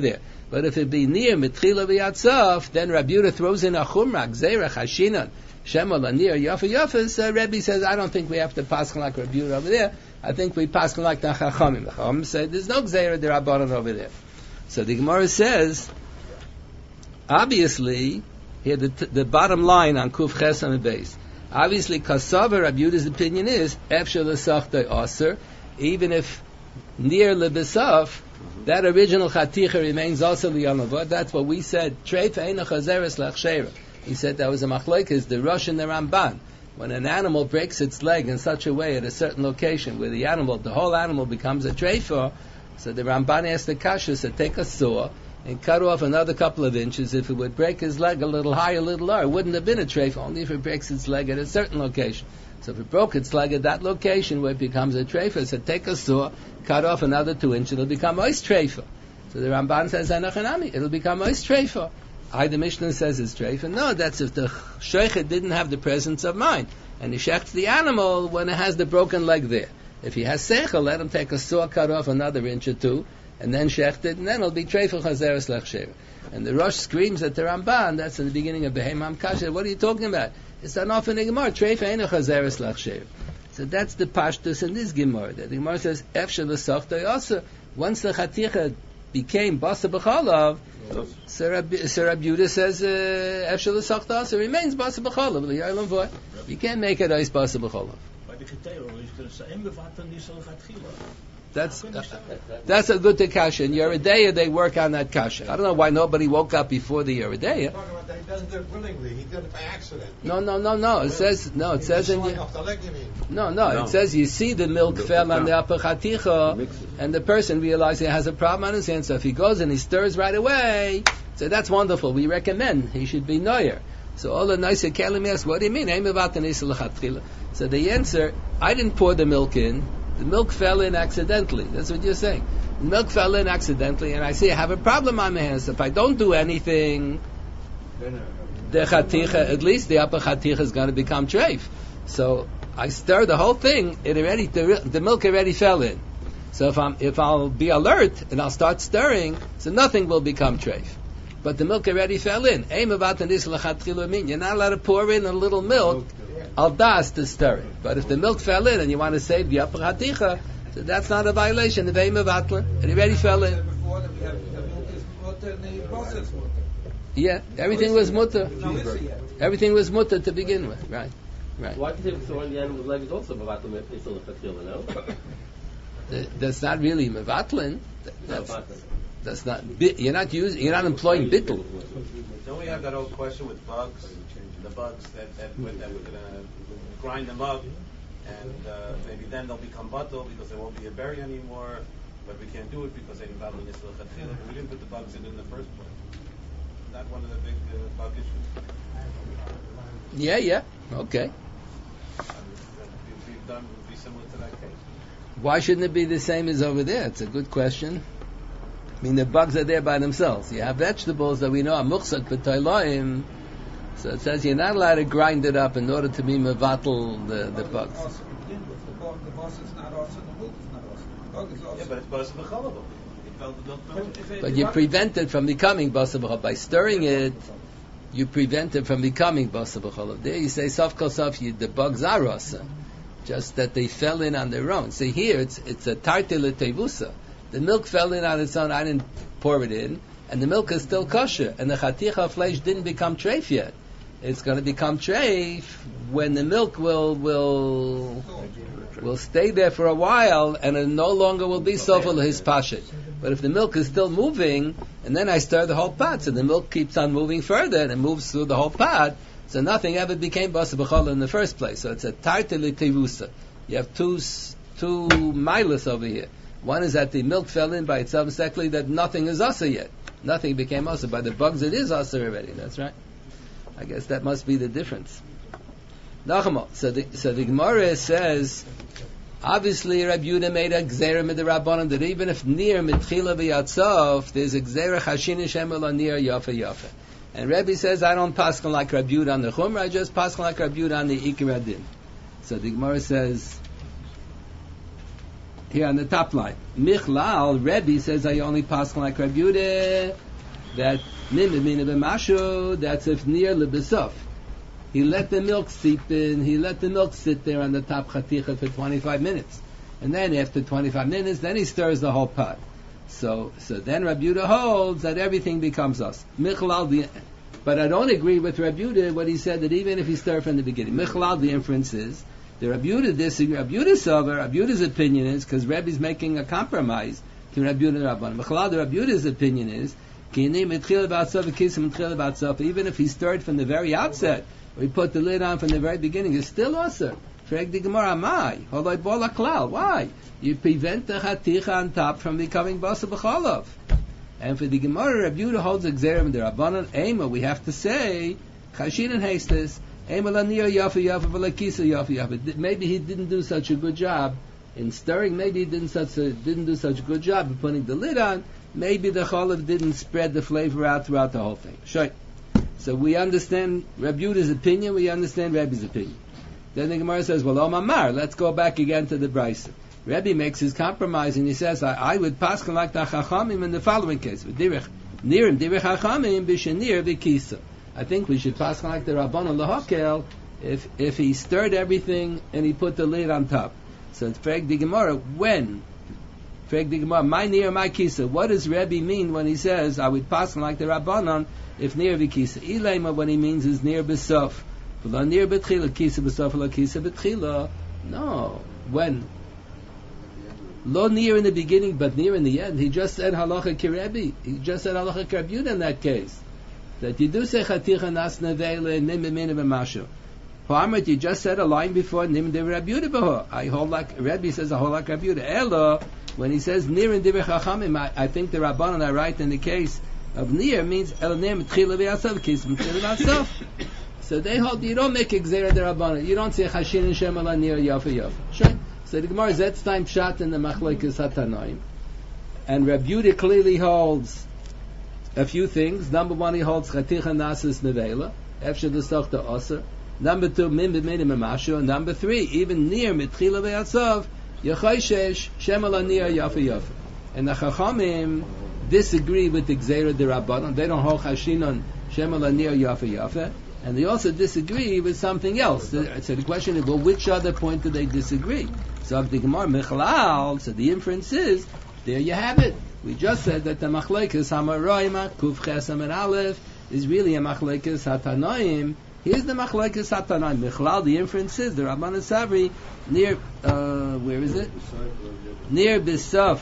But if it be near Mitchila v'Yatzav, then Rabbi Yehuda throws in a Chumra, Gzeira Chashinan, Shema Lanir Yafa Yafas. Rebbe says, I don't think we have to paskin like Rabbi Yehuda over there. I think we paskin like the Chachamim. The Chachamim say there's no Gzeira D'Rabbanan over there. So the Gemara says, obviously, here the bottom line on Kuf Ches on the base. Obviously, Kasava Rabbi Yehuda's opinion is Efshel L'Sachtai Aser, even if near Lebesaf, that original Chaticha remains also L'Yanavot. That's what we said. Treif Eina Chazeres L'Achshera. He said that was a machlokes, the Rosh and the Ramban. When an animal breaks its leg in such a way at a certain location where the whole animal becomes a treifa, so the Ramban asked the Kasha to take a saw and cut off another couple of inches. If it would break his leg a little higher, a little lower, it wouldn't have been a treifa, only if it breaks its leg at a certain location. So if it broke its leg at that location where it becomes a treifa, so take a saw, cut off another 2 inches, it'll become ois treifa. So the Ramban says, it'll become ois treifa. The Mishnah says it's treifa. No, that's if the shochet didn't have the presence of mind. And he shechts the animal when it has the broken leg there. If he has seichel, let him take a saw, cut off another inch or two, and then shecht it, and then it'll be treifa chazeres lechshev. And the Rosh screams at the Ramban, that's in the beginning of Behemam Kasha, what are you talking about? It's an often a Gemara, treifa eino chazeres lechshev. So that's the pashtus in this Gemara. The Gemara says, efshel l'sochtoi also, once the chaticha became basa b'chalav, so Rabbi Yehuda says, efshel l'sochtoi also remains basa b'chalav, l'yaylam voy. You can't make it ice basa b'chalav. That's a good kasha. In Yeridea, they work on that kasha. I don't know why nobody woke up before the Yeridea. He doesn't do it willingly. He did it by accident. No. It says in it says you see the milk fell on the upper chaticha, and the person realizes he has a problem on his hand. So if he goes and he stirs right away, so that's wonderful. We recommend he should be noyer. So all the nicer kelim ask, what do you mean? So the answer, I didn't pour the milk in. The milk fell in accidentally. That's what you're saying. The milk fell in accidentally, and I say I have a problem on my hands. If I don't do anything, the chaticha, at least the upper chaticha, is going to become treif. So I stir the whole thing. The milk already fell in. So if I'll be alert and I'll start stirring, so nothing will become treif. But the milk already fell in. You're not allowed to pour in a little milk al das to stir it. But if the milk fell in and you want to save the upper haticha, so that's not a violation of Eim Avatlan. It already fell in. Yeah, everything was mutter. Everything was mutter to begin with. Right. Why do you say throwing the animal's leg is also Mavatlan if they still have no? That's not really Mavatlan. That's not. You're not employing bittul. Don't we have that old question with bugs? The bugs that we're going to grind them up, and maybe then they'll become batal because there won't be a berry anymore. But we can't do it because they didn't we didn't put the bugs in the first place. Is that one of the big bug issues? Yeah. Okay. We've done would be similar to that case. Why shouldn't it be the same as over there? It's a good question. I mean, the bugs are there by themselves. You have vegetables that we know are muchsak b'toiloim. So it says you're not allowed to grind it up in order to be mevatel the bugs. The boss is not also, the milk is not also. The bug is also. Yeah, but it's basa b'chalav. But you prevent it from becoming basa b'chalav. By stirring it, you prevent it from becoming basa b'chalav. There you say, sof kol sof, the bugs are rasa. Just that they fell in on their own. See here, it's a tartile tevusa. The milk fell in on its own, I didn't pour it in, and the milk is still kosher, and the chaticha of flesh didn't become treif yet. It's going to become treif when the milk will stay there for a while, and it no longer will be sofel his pashit. But if the milk is still moving, and then I stir the whole pot, so the milk keeps on moving further, and it moves through the whole pot, so nothing ever became basa b'chol in the first place. So it's a tartile tevusa. You have two milas over here. One is that the milk fell in by itself, secondly that nothing is asa yet. Nothing became asa. By the bugs it is asa already. That's right. I guess that must be the difference. Nachama. So the Gemara says, obviously Rabbi Yehuda made a gzeira midrabanan that even if near mitchila v'yatzav, there's a gzeira chashin shemel near yafa yafa. And Rabbi says, I don't paskin like Rabbi Yehuda on the chumra, I just paskin like Rabbi Yehuda on the ikar adin. So the Gemara says, here on the top line, Michlal, Rebbe says I only paskin like Rabbi Yehuda that mim b'mina b'mashu, that's if near lebesuf. He let the milk seep in, he let the milk sit there on the top chaticha for 25 minutes. And then after 25 minutes, then he stirs the whole pot. So then Rabbi Yehuda holds that everything becomes us. But I don't agree with Rabbi Yehuda what he said, that even if he stir from the beginning. Michlal, the inference is, the Rabbi Yehuda disagree. Rabbi Yehuda's opinion is, because Rabbi's making a compromise to Rabbi Yehuda and Rabban. Michlal, the Rabbi Yehuda's opinion is, even if he stirred from the very outset, or he put the lid on from the very beginning, it's still asur. Frag the Gemara, amai, holoi bola klal. Why? You prevent the chaticha on top from becoming basa b'chalav. And for the Gemara, Rabbi Yehuda holds exerim the Rabbanon. Ema, we have to say, chashin and hastes. Ema lanir yafa yafa v'lakisa yafa yafa. Maybe he didn't do such a good job in stirring. Maybe he didn't do such a good job of putting the lid on. Maybe the chalav didn't spread the flavor out throughout the whole thing. Sure. So we understand Rabbi Yehuda's opinion, we understand Rabbi's opinion. Then the Gemara says, well, Omar, let's go back again to the Brisa. Rabbi makes his compromise and he says, I would paskin like the Chachamim in the following case. Nirim dirich Chachamim b'shenir v'kisa. I think we should paskin like the Rabbanon Lahakel if he stirred everything and he put the lid on top. So it's Frag the Gemara, when? Frag the Gemara, my nir, my kisa. What does Rabbi mean when he says, I would paskin like the Rabbanon if nir v'kisa? Ilema, what he means is nir b'sof. V'la nir b'tchila, kisa b'sof, v'la kisa b'tchila. No. When? Lo near in the beginning, but near in the end. He just said halacha kirebi. He just said halacha kirebi in that case. That you do say chaticha nas nevele nim b'mina b'mashu. Ho'amrit, you just said a line before nim de Rabbi Yehuda b'ho. I hold like Rabbi says I hold like Rabbi Yehuda. Elo, when he says near in divrei chachamim, I think the Rabbanon are right in the case of near means el near m'tchila v'yasav kis m'tchila v'yasav. So they hold you don't make exera the Rabbanon. You don't say chashin and shem ala near yafa yafa. Sure. So the Gemara Zetz time shot in the Machlekes Hatanoim, and Rabbi Yehuda clearly holds a few things. Number one, he holds Chaticha Nasis Nevela, Efshel L'Sochta Oser. Number two, Mim B'Minim Emashu. And number three, even near Mitchila Ve'atzav, Yechayshesh Shem Ala Nir Yafa Yafa. And the Chachamim disagree with the Gzeira de Rabbanon. They don't hold Chashinon Shem Ala Nir Yafa Yafa. And they also disagree with something else. So the question is, well, which other point do they disagree? So the Gemara Michlal, so the inference is, there you have it. We just said that the Machlekes Hamaroima, Kuf Chesam and Aleph, is really a Machlekes Hatanoim. Here's the Machlekes Hatanoim. Michlal, the inference is, the Rabban Savri, near, where is it? Near B'Sof.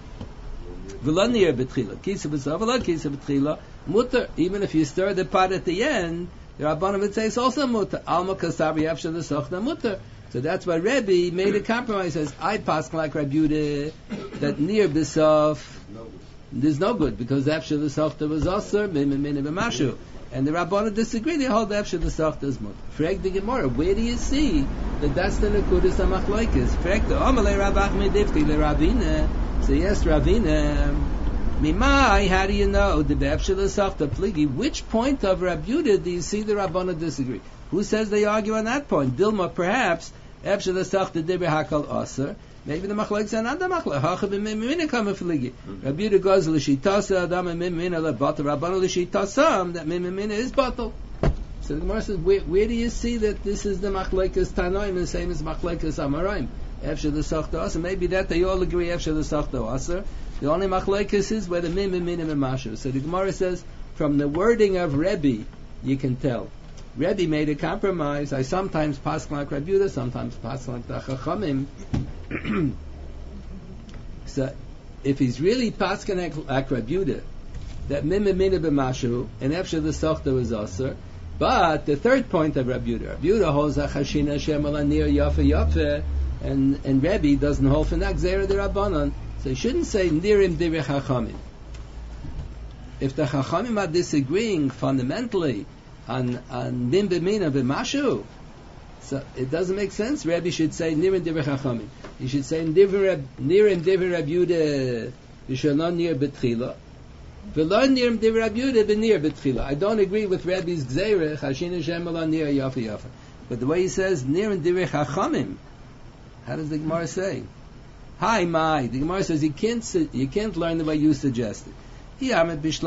V'lo near B'Tchila. Kisa B'Sof, v'lo Kisa B'Tchila. Mutter, even if you stir the pot at the end, the Rabbanim would say it's also mutter. Alma Kasabri Efshel L'Sochta mutter. So that's why Rebbe made a compromise. Says I pass like Rabbi Yehuda that near B'Sof there's no good because Efshel L'Sochta was also Mimim B'Mashu, and the Rabbanim disagree. They hold Efshel L'Sochta as mutter. Frag the Gemara, where do you see that that's the Nekudas HaMachlokes? Frag the Amalei Rabbi Achmed Difti LeRavina. So yes, Ravina. Mimai, how do you know the Efshel L'Sochta Pligi? Which point of Rabbi Yehuda do you see the Rabbanim disagree? Who says they argue on that point? Dilma, perhaps Efshel L'Sochta Dibri Hakal Aser. Maybe the Machlokes are not the Machlokes. Hacha b'mimina kama Pligi. Rabbi Yehuda goes l'shitasa adam b'mimina lebatel. Rabbanim l'shitasam that mimina is batel. So the Gemara says, where do you see that this is the Machlokes Tanoim the same as Machlokes Amoraim? Efshel L'Sochta Aser. Maybe that they all agree Efshel L'Sochta Aser. The only machlekes is where the mim and mashu. So the Gemara says, from the wording of Rebbe, you can tell. Rebbe made a compromise. I sometimes pass like Rabbi Yehuda, sometimes pass like the Chachamim. So if he's really paskin like Rabbi Yehuda, that mim and mashu, and Efshel L'Sochta was aser. But the third point of Rabbi Yehuda holds a chashina shem ala nir yafa yafa, and Rebbe doesn't hold for nagzera the Rabbanon. So you shouldn't say nirim divrei chachamim. If the chachamim are disagreeing fundamentally on mim b'mina b'mashu, so it doesn't make sense. Rabbi should say nirim divrei chachamim. He should say nirim divrei Rabbi Yehuda v'shalon nir b'tchila, v'lo nirim divrei Rabbi Yehuda b'nir b'tchila. I don't agree with Rabbi's gzeira chashin Hashem ala nir yafa yafa. But the way he says nirim divrei chachamim, how does the Gemara say? Hi, my. The Gemara says you can't learn the way you suggested. If you're going to say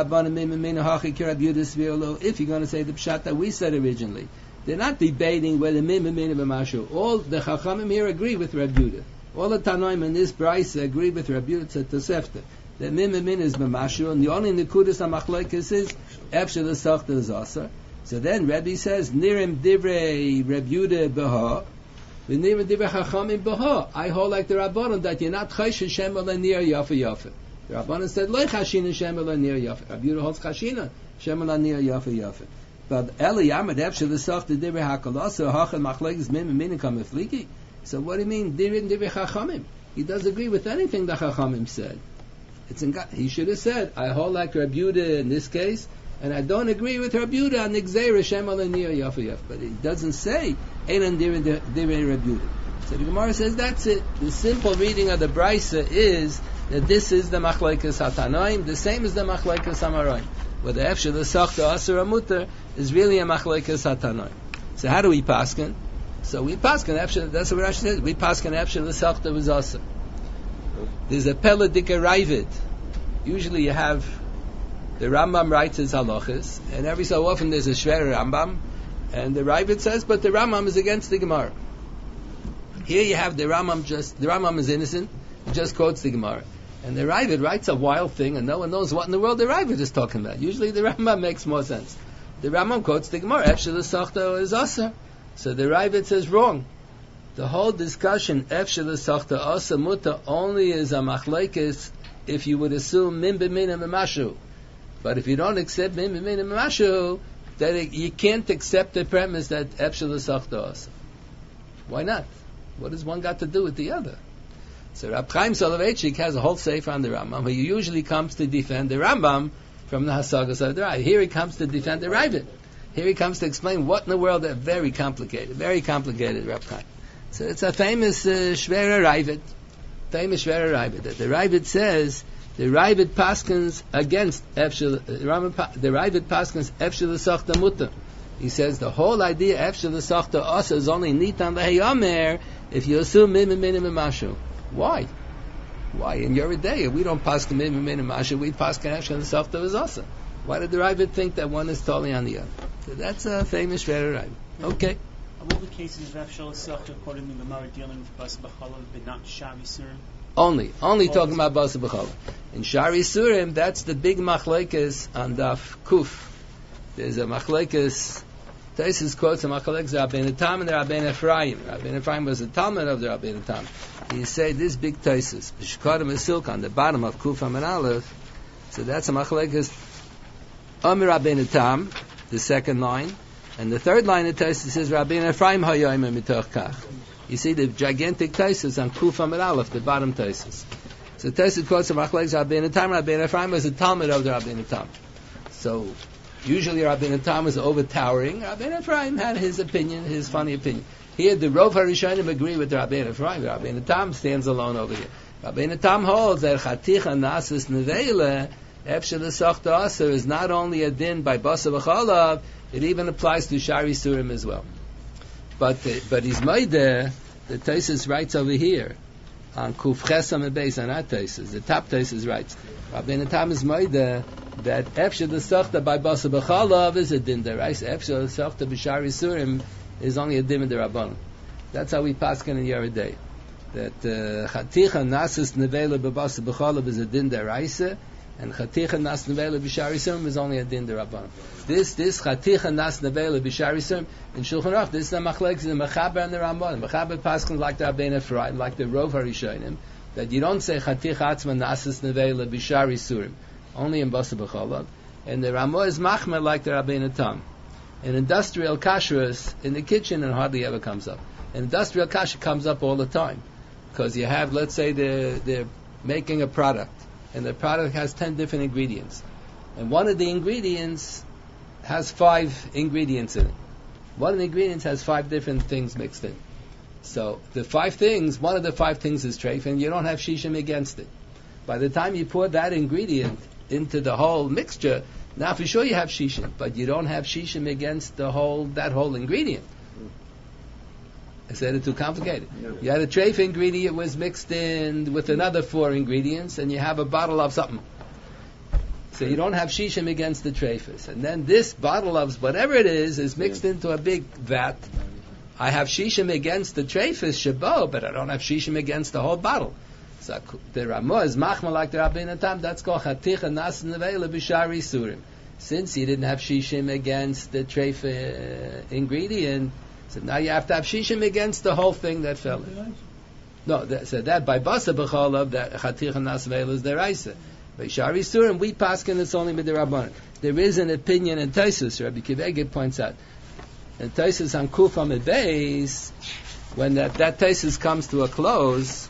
the pshat that we said originally, they're not debating whether mim and min b'mashu. All the chachamim here agree with Reb Yehuda. All the tanoim in this brayse agree with Reb Yehuda to Tosefta. That mim and min is b'mashu, and the only nekudas hamachlokas is efshel l'sachta is asa. So then Rebbe says nirim divrei Reb Yehuda b'ha, v'nirim divrei chachamim b'ha. I hold like the Rabbanon that you're not chayshin shem nir yafa yafa. The Rabbanon said loy chashina shem nir yafa. Reb Yehuda holds chashina shem nir yafa yafa. But Eli Yamad Efshel L'Sachta Divrei HaKolasa Hachal Machlekes Mim and Minim Kamefliki. So what do you mean Divrei Chachamim? He does agree with anything the Chachamim said. He should have said, I hold like Reb Yehuda in this case, and I don't agree with Reb Yehuda on Nigzeir Shem Alanir Yafayaf. But he doesn't say Einan Divrei Reb Yehuda. So the Gemara says that's it. The simple reading of the Brisa is that this is the Machlekes HaTanoim, the same as the Machlekes HaMaroim. Where the Efshel L'Sachta Asur Amuter is really a Machlekes HaTanoim. So how do we paskin? So we paskin Efshel, that's what Rashi says, we paskin Efshel L'Sachta was Asur. There's a Peladika Ravid. Usually you have, the Rambam writes his halachas, and every so often there's a Shver Rambam, and the Ravid says, but the Rambam is against the Gemara. Here you have the Rambam is innocent, he just quotes the Gemara. And the Ravid writes a wild thing, and no one knows what in the world the Ravid is talking about. Usually the Rambam makes more sense. The Rambam quotes the Gemara, Efshel L'Sachta is Asa. So the Ravid says wrong. The whole discussion, Efshel L'Sachta Asa Muta, only is a machlekes if you would assume Min B'Minim B'Mashu. But if you don't accept Min B'Minim B'Mashu, then you can't accept the premise that Efshel L'Sachta Asa. Why not? What does one got to do with the other? So Rab Chaim Soloveitchik has a whole sefer on the Rambam. He usually comes to defend the Rambam from the Hasagas of the Ravid. Here he comes to defend the Ravid. Here he comes to explain what in the world are very complicated Rab Chaim. So it's a famous Shvera Ravid. The Ravid says the Ravid paskins against Efshel. The Ravid paskins Efshel L'Sachta Muta. He says the whole idea Efshel L'Sachta Asa is only nitan leheyamer if you assume Mim and Minim and Mashu. Why? In Yeridea, we don't pass the Mim and Masha, we pass Efshel L'Sachta was Asa. Why did the Ravid think that one is totally on the other? So that's a famous Shver Ravid. Okay. Are all the cases of Efshel L'Sachta according to the Gemara dealing with Bas B'Chalav but not Shari Surim? Only talking about Bas B'Chalav. In Shari Surim, that's the big machlekes on Daf Kuf. There's a machlekes. Taisus quotes a machlekes Rabbeinu Tam and the Rabbeinu Ephraim. Rabbeinu Ephraim was a Talmud of the Rabbeinu Tam. He say this big Taisus, B'Shkarim Esilk on the bottom of Kuf and Aleph. So that's a machlekes Amir Rabbeinu Tam, the second line, and the third line of Taisus says Rabbeinu Ephraim Hayoyim Mitoch Kach. You see the gigantic Taisus on Kuf and Aleph, the bottom Taisus. So Taisus quotes a machlekes Rabbeinu Tam. Rabbeinu Ephraim was a Talmud of the Rabbeinu Tam. So usually Rabbeinu Tam was overtowering. Rabbeinu Ephraim had his opinion, his funny opinion. Here the Rov HaRishonim agree with the Rabbeinu Ephraim. Rabbeinu Tam stands alone over here. Rabbeinu Tam holds that Chaticha Nasis Nevele Efshel L'Sachta Asa is not only a din by Basa B'Chalav, it even applies to Shari Surim as well. But he's made the Taisus writes over here on Kuf Chesam and Beis on that Taisus. The top Taisus writes Rabbeinu Tam is made that Efshel L'Sachta by Basa B'Chalav is a din deraisa. Efshel L'Sachta b'Shari Surim is only a din derabanan. That's how we paskin in Yeridei. That Chaticha Nasis Nevela b'Basa B'Chalav is a din deraisa, and Chaticha Nas Nevela b'Shari Surim is only a din derabanan. This Chaticha Nas Nevela b'Shari Surim in Shulchan Aruch, this is the machlekes in the Mechaber and the Ramban. Mechaber paskin like the Rabbeinu Ephraim, like the Rov HaRishonim, that you don't say Chaticha Atzma Nasis Nevela b'Shari Surim, only in Basa B'Chalav. And the Ramah is Machmer like the Rabbeinu Tam. An industrial kashrus in the kitchen and hardly ever comes up. An industrial kashrus comes up all the time. Because you have, let's say, they're making a product, and the product has 10 different ingredients. And one of the ingredients has 5 ingredients in it. One of the ingredients has 5 different things mixed in. So the 5 things, one of the 5 things is treif, and you don't have shishim against it. By the time you pour that ingredient into the whole mixture, now for sure you have shishim, but you don't have shishim against that whole ingredient. I said it too complicated. You had a treif ingredient was mixed in with another 4 ingredients, and you have a bottle of something. So you don't have shishim against the treifus. And then this bottle of whatever it is mixed into a big vat. I have shishim against the treifus shabo, but I don't have shishim against the whole bottle. So the Ramah is machma like the Rabbeinu Tam. That's called chaticha nas nevela b'shari surim. Since you didn't have shishim against the treifa ingredient, so now you have to have shishim against the whole thing that fell in. No, so that by basa b'cholav, that chaticha nas nevela is deraisa. By shari surim, we paskin it's only midirabbanan. There is an opinion in Taisus. Rabbi Kiveged points out. And Taisus on Kufam at Beis, when that Taisus comes to a close,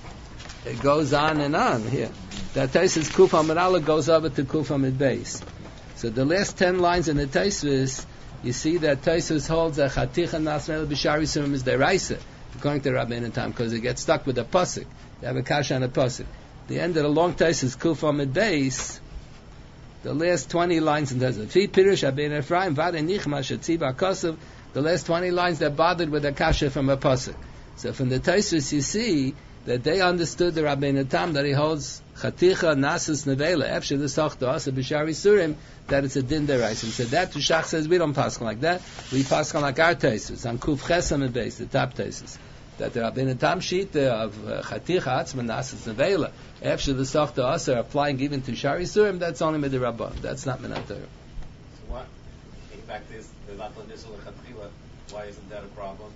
it goes on and on here. That Taisus Kufam at Allah goes over to Kufam at Beis. So the last 10 lines in the Taisus, you see that Taisus holds a Chaticha Nasmel B'Shari Surim is deraisa, according to Rabbeinu Tam, because it gets stuck with a pasuk. They have a kasha on a pasuk. The end of the long Taisus Kufam at Beis, the last 20 lines in Taisus. Fi Pirush Rabbeinu Ephraim Vade Nichma Shetziva Kosev. The last 20 lines they're bothered with a kasha from a pasuk. So from the Taisus you see that they understood the Rabbeinu Tam that he holds Chaticha Nasus Nevela Efshel L'Sochta Asa B'Shari Surim that it's a din derais. And so that Tushach says we don't pass like that. We pass like our Taisus on Kuf Chesam and Beis, the top Taisus. That the Rabbeinu Tam sheet of Chaticha Atzma Nasus Nevela Efshel L'Sochta Asa applying even to Shari Surim, that's only Mid Rabban. That's not Minat Torah. So what? In fact, is the Latla Nisal Chatchila. Why isn't that a problem?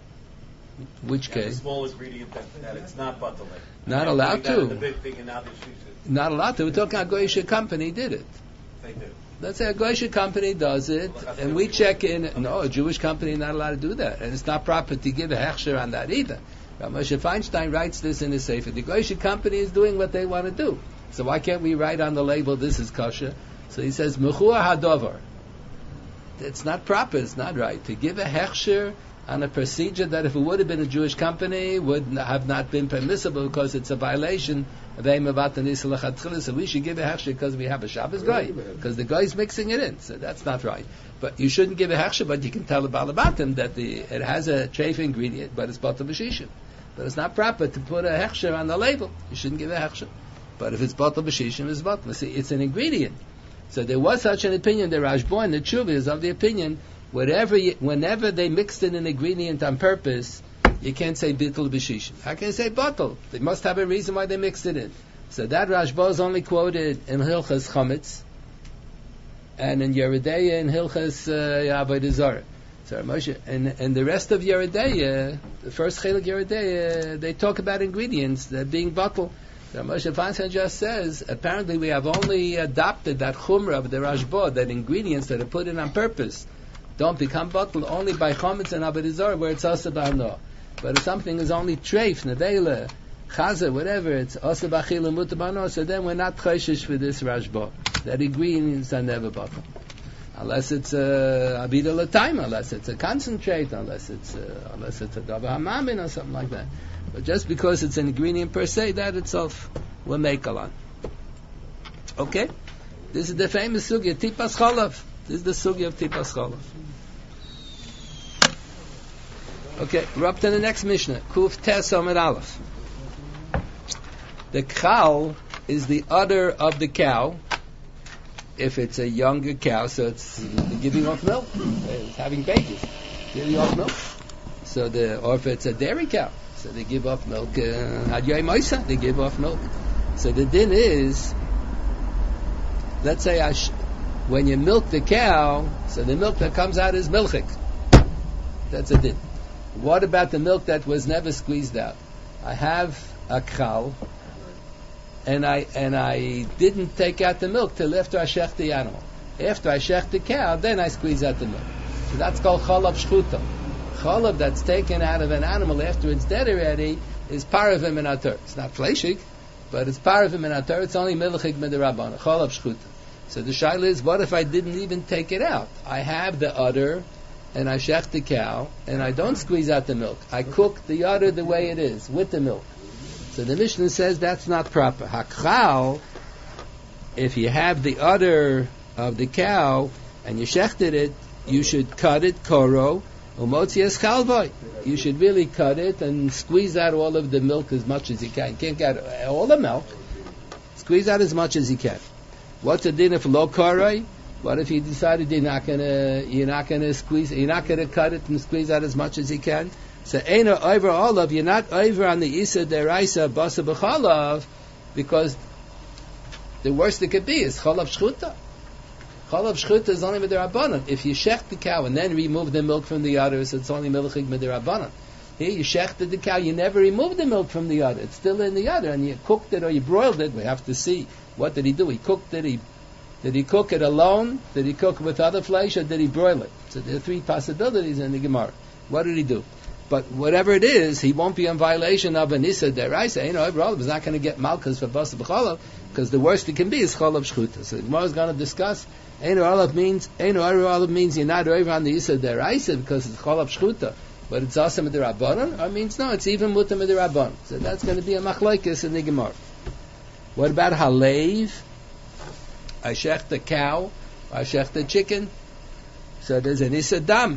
Which The case? small ingredient that it's not buttermilk. Not allowed to. The big thing, and now they shoot it. Not allowed to. We're talking a Goyish company did it. They do. Let's say a Goyish company does it, and we check in. No, a Jewish company is not allowed to do that, and it's not proper to give a hechsher on that either. Moshe Feinstein writes this in his sefer. The Goyish company is doing what they want to do, so why can't we write on the label this is kosher? So he says mechua hadover. It's not proper. It's not right to give a hechsher on a procedure that if it would have been a Jewish company would have not been permissible because it's a violation of Eimavat and Isla Chatchila. So we should give a hechsher because we have a Shabbos guy, because the guy is mixing it in. So that's not right. But you shouldn't give a hechsher, but you can tell the Balabatim that it has a treif ingredient, but it's batal b'shishim. But it's not proper to put a hechsher on the label. You shouldn't give a hechsher. But if it's batal b'shishim, it's batal. See, it's an ingredient. So there was such an opinion. The Rashba and the Tshuva is of the opinion whenever they mixed in an ingredient on purpose, you can't say bittul b'shishim. How can you say batal? They must have a reason why they mixed it in. So that Rashba is only quoted in Hilchas Chametz and in Yeredeya in Hilchas Avodah Zarah. So Moshe and the rest of Yeredeya, the first Chelik Yeredeya, they talk about ingredients that being batal. So Moshe Feinstein just says, apparently we have only adopted that chumrah of the Rashba, that ingredients that are put in on purpose don't become batal only by chametz and avodah zarah where it's asa b'hano. But if something is only treif, nevela, chazer, whatever, it's asa b'achil and mutar b'hano, so then we're not chayshish for this Rashba. That ingredients are never batal. Unless it's a abida l'taima, unless it's a concentrate, unless it's a davar hamamin or something like that. But just because it's an ingredient per se, that itself will make a lot. Okay? This is the famous sugya, tipas chalav. This is the sugya of tipas chalav. Okay, we're up to the next Mishnah. Kuf Tes Amud Aleph. The khal is the udder of the cow. If it's a younger cow, so it's giving off milk, it's having babies, giving off milk. So or if it's a dairy cow, so they give off milk. Hadyai Moisa, they give off milk. So the din is, let's say when you milk the cow, so the milk that comes out is milchik. That's a din. What about the milk that was never squeezed out? I have a khal, and I didn't take out the milk till after I shech the animal. After I shech the cow, then I squeeze out the milk. So that's called chalav shchuta. Chalav that's taken out of an animal after it's dead already is paravim in atur. It's not fleshig, but it's paravim in atur. It's only milchik midirabban, chalav shchuta. So the shaila is, what if I didn't even take it out? I have the udder, and I shech the cow, and I don't squeeze out the milk. I cook the udder the way it is, with the milk. So the Mishnah says that's not proper. Hakchal, if you have the udder of the cow, and you shechted it, you should cut it, koro, umotzi es chalvoi. You should really cut it and squeeze out all of the milk as much as you can. You can't get all the milk. Squeeze out as much as you can. What's the din if lo karai? What if you decided you're not gonna cut it and squeeze out as much as you can? So Eino over olav, you're not over on the Isa deraisa basa b'chalav, because the worst it could be is chalav shchuta. Chalav shchuta is only midirabanan. If you shecht the cow and then remove the milk from the udder, so it's only milchig midirabanan. Here you shechted the cow, you never removed the milk from the udder. It's still in the udder, and you cooked it or you broiled it. We have to see, what did he do? He cooked it, did he cook it alone? Did he cook it with other flesh, or did he broil it? So there are three possibilities in the Gemara. What did he do? But whatever it is, he won't be in violation of an Issa deraisa. Abraham is not going to get malchus for basa b'chalav, because the worst it can be is chalav shchuta. So the Gemara is going to discuss Eino means you're not over on the Issa deraisa because it's chalav shchuta, but it's also midirabanan, or means no, it's even muta midirabanan. So that's going to be a machlokes in the Gemara. What about halev? I shech the cow, I shech the chicken. So there's an Issa dam.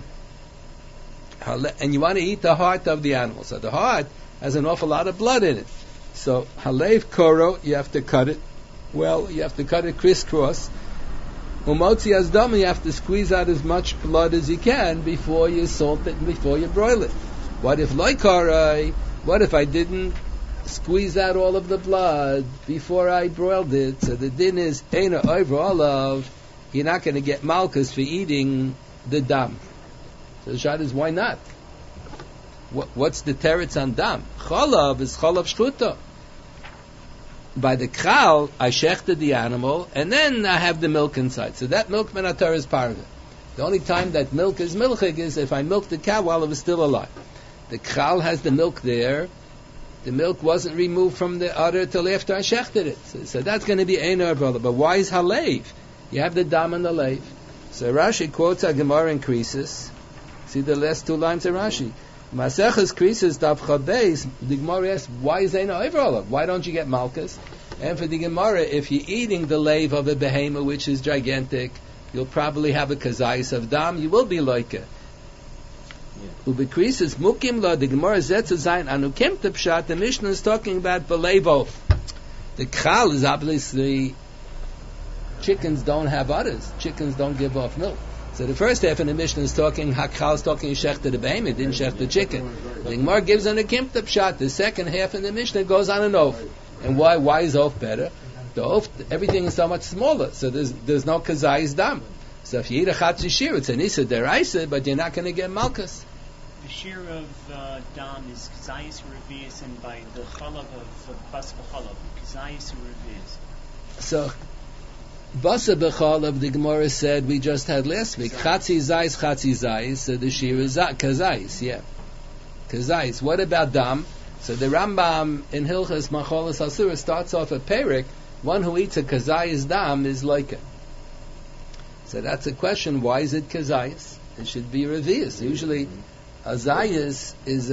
And you want to eat the heart of the animal. So the heart has an awful lot of blood in it. So halev koro, you have to cut it. Well, you have to cut it crisscross. Umotzi azdam, you have to squeeze out as much blood as you can before you salt it and before you broil it. What if loikarai? What if I didn't squeeze out all of the blood before I broiled it? So the din is eina over olav. You're not going to get malchus for eating the dam. So the shot is, why not? What's the teretz on dam? Chalav is chalav shchuta. By the kral, I shechted the animal, and then I have the milk inside. So that milk menatar is part of it. The only time that milk is milchig is if I milked the cow while it was still alive. The kral has the milk there. The milk wasn't removed from the udder till after I shechted it. So that's going to be einar brother. But why is halev? You have the dam and the leiv. So Rashi quotes a Gemara in Krisis. See the last two lines of Rashi. Maseches Krisis Daf Chabeis. The Gemara asks, why is Eina over olav? Why don't you get malchus? And for the Gemara, if you're eating the leiv of a behemoth, which is gigantic, you'll probably have a kazayis of dam. You will be like it. Ube Krisis Mukim La. The Gemara Zetz Zayin Anukim Tepshat. The Mishnah is talking about belevo. The kral is obviously chickens don't have udders. Chickens don't give off milk. So the first half of the Mishnah is talking, Hakal is talking shech to the behemoth, didn't shech the chicken. The Gemara gives an akimta pshat. The second half of the Mishnah goes on an oaf. And why is oaf better? The oaf, everything is so much smaller, so there's no kazayis dam. So if you eat a chatzi shir, it's an isa deraisa, but you're not going to get malchus. The shir of dam is kazayis revius, and by the chalav of bas b'chalav, kazayis revius. So Basa b'chalav, the Gemara said we just had last week. Chatzi zayis. So the shir is kazayis, yeah. Kazayis. What about dam? So the Rambam in Hilchas Macholas Asura starts off a perik. One who eats a kazayis dam is like it. So that's a question. Why is it kazayis? It should be revius. Usually, a zayis is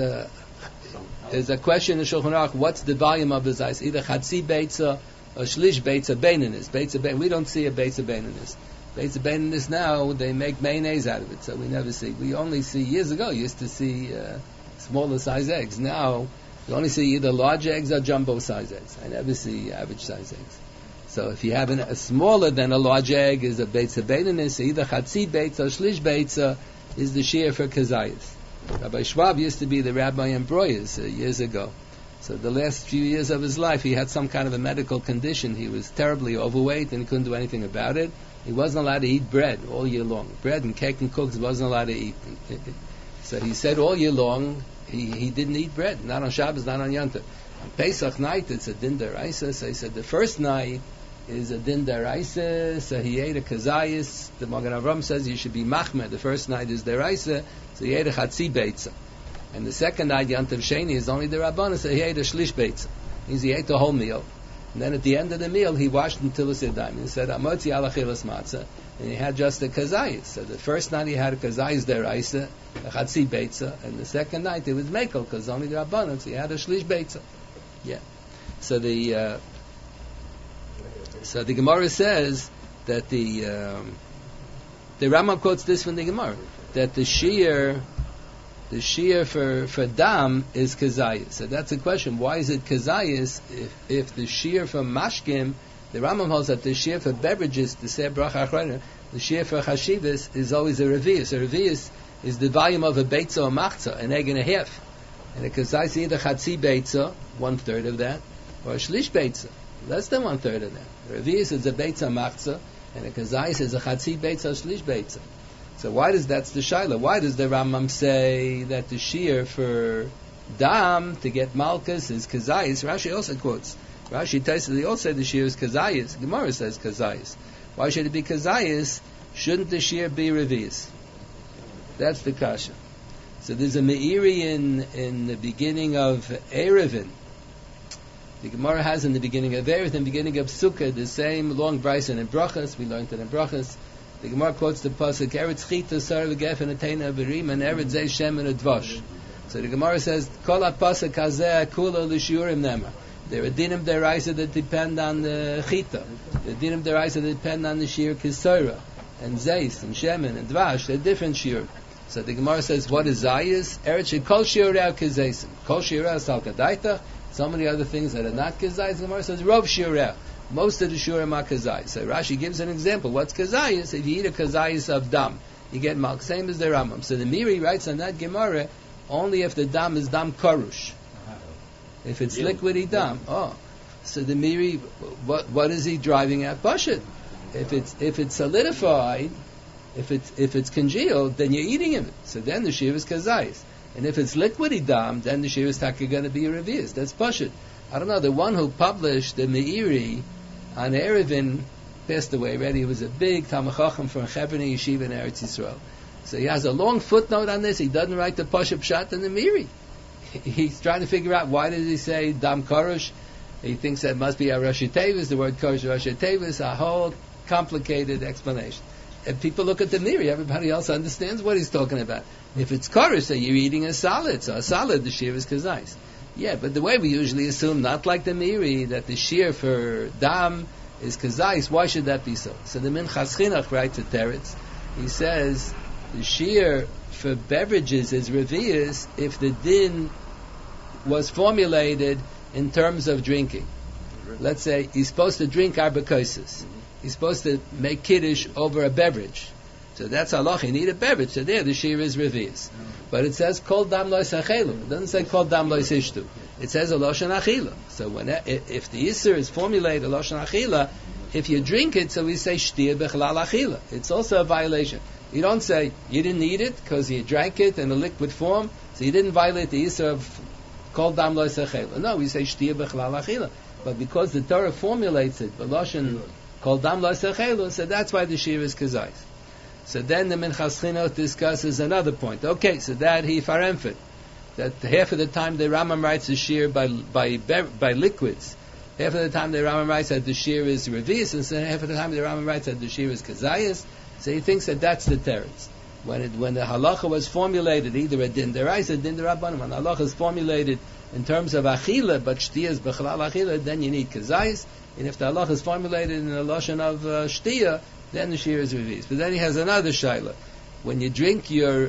a question in Shulchan Aruch. What's the volume of the zayis? Either chatzi beitza, a shlish beitza beinanis. We don't see a beitza beinanis. Beitza beinanis now, they make mayonnaise out of it, so we never see. We only see, years ago, used to see smaller size eggs. Now, you only see either large eggs or jumbo size eggs. I never see average size eggs. So if you have a smaller than a large egg is a beitza beinanis, either chatzi beitza or shlish beitza is the shear for kazayas. Rabbi Schwab used to be the rabbi in Broyes years ago. So the last few years of his life, he had some kind of a medical condition. He was terribly overweight and he couldn't do anything about it. He wasn't allowed to eat bread all year long. Bread and cake and cookies wasn't allowed to eat. So he said all year long, he didn't eat bread. Not on Shabbos, not on Yom Tov. On Pesach night, it's a din deraisa. So he said the first night is a din deraisa. So he ate a kazayis. The Magen Avram says you should be machmer. The first night is deraisa. So he ate a chatzi beitza. And the second night, Yantav Sheni, is only the Rabbanah, so he ate a shlish beitza. Means he ate the whole meal. And then at the end of the meal, he washed until the sedayim. He said, Amotzi alachilas matzah. And he had just a kazayis. So the first night he had a kazayis deraisa, a chatzi beitza. And the second night it was mekel, because only the Rabbanah, so he had a shlish beitza. Yeah. So the Gemara says that the Rambam quotes this from the Gemara, that the shear for dam is kazayis. So that's a question. Why is it kazayis if the shear for mashkim The Rambam holds that the shear for beverages, the Seh Bracha Achrona, the shear for chashivas is always a revius. A revius is the volume of a beitza or machza, an egg and a half. And a kazais either chatzi beitza, 1/3 of that, or a shlish beitza, less than 1/3 of that. A revius is a beitza machza, and a kazais is a chatzi beitza, or shlish beitza. So why does that's the shaila? Why does the Rambam say that the shear for dam to get malchus is kazais? Rashi also quotes. Rashi tells they all say the shear is kazayis. Gemara says kazayis. Why should it be kazayis? Shouldn't the shear be revius? That's the kasha. So there's a meiri in the beginning of Erevin. The Gemara has in the beginning of Erevin, beginning of Sukkah, the same long brisa in Brachas. We learned it in Brachas. The Gemara quotes the pasuk Eretz Chita Sar V'Gefen Atena Berim and Eretz Zeh Shem and Advash. So the Gemara says Kol HaPasuk Hazeh Kula L'Shiurim Nema. There are dinim deraisa that depend on the chita. There are dinim deraisa that depend on the shir kisora and zeis and shemen and dvash. They're different shir. So the Gemara says, what is zayis? Eretz kol shirah kizeisim. Kol shirah salkadaita. So many other things that are not kizayis. The Gemara says, rov shirah. Most of the shirim are kazayis. So Rashi gives an example. What's kazayis? If you eat a kazayis of dam, you get malk. Same as the Rambam. So the Miri writes on that Gemara, only if the dam is dam karush. If it's liquidy dam, so the Miri, what is he driving at? Pashut. If it's solidified, if it's congealed, then you're eating it. So then the shear is kazayis. And if it's liquidy dam, then the shear is taka going to be a revius. That's pashut. I don't know. The one who published the Meiri on Erevin passed away already. He was a big Talmid Chacham from Chevron Yeshiva in Eretz Yisrael. So he has a long footnote on this. He doesn't write the pashut pshat in the Meiri. He's trying to figure out why does he say dam karush. He thinks that must be a Rashi Tevis, the word karush Rashi Tevis, a whole complicated explanation. And people look at the Miri, everybody else understands what he's talking about. If it's karush, so you're eating a salad. So a salad, the shear is kazais. Yeah, but the way we usually assume, not like the Miri, that the shear for dam is kazais, why should that be so? So the Minchas Chinuch writes at Teretz, he says, the shear for beverages is revius if the din was formulated in terms of drinking. Let's say he's supposed to drink arba kosses. He's supposed to make kiddush over a beverage. So that's halach. You need a beverage. So there, the shear is revius. But it says kol dam lo sachelu. It doesn't say kol dam lo sishtu. It says a loshen achila. So if the iser is formulated a loshen achila, if you drink it, so we say shtia bechalal achila. It's also a violation. You don't say you didn't eat it because you drank it in a liquid form, so you didn't violate the iser of kol dam lo sachelu. No, we say shtia bechalal achila. But because the Torah formulates it, b'loshen kol dam lo sachelu, so that's why the shear is kazais. So then the Minchas Chinuch discusses another point. Okay, so that he faremfit, that half of the time the Rambam writes the shear by liquids, half of the time the Rambam writes that the shear is revius, and so half of the time the Rambam writes that the shear is kazayas. So he thinks that that's the teretz. When the halacha was formulated, either a din deraisa, a din derabbanan, when the halacha is formulated in terms of achila, but shtia is bechalal achila, then you need kazayas. And if the halacha is formulated in the lashon of shtia, then the shear is revius. But then he has another shaila. When you drink your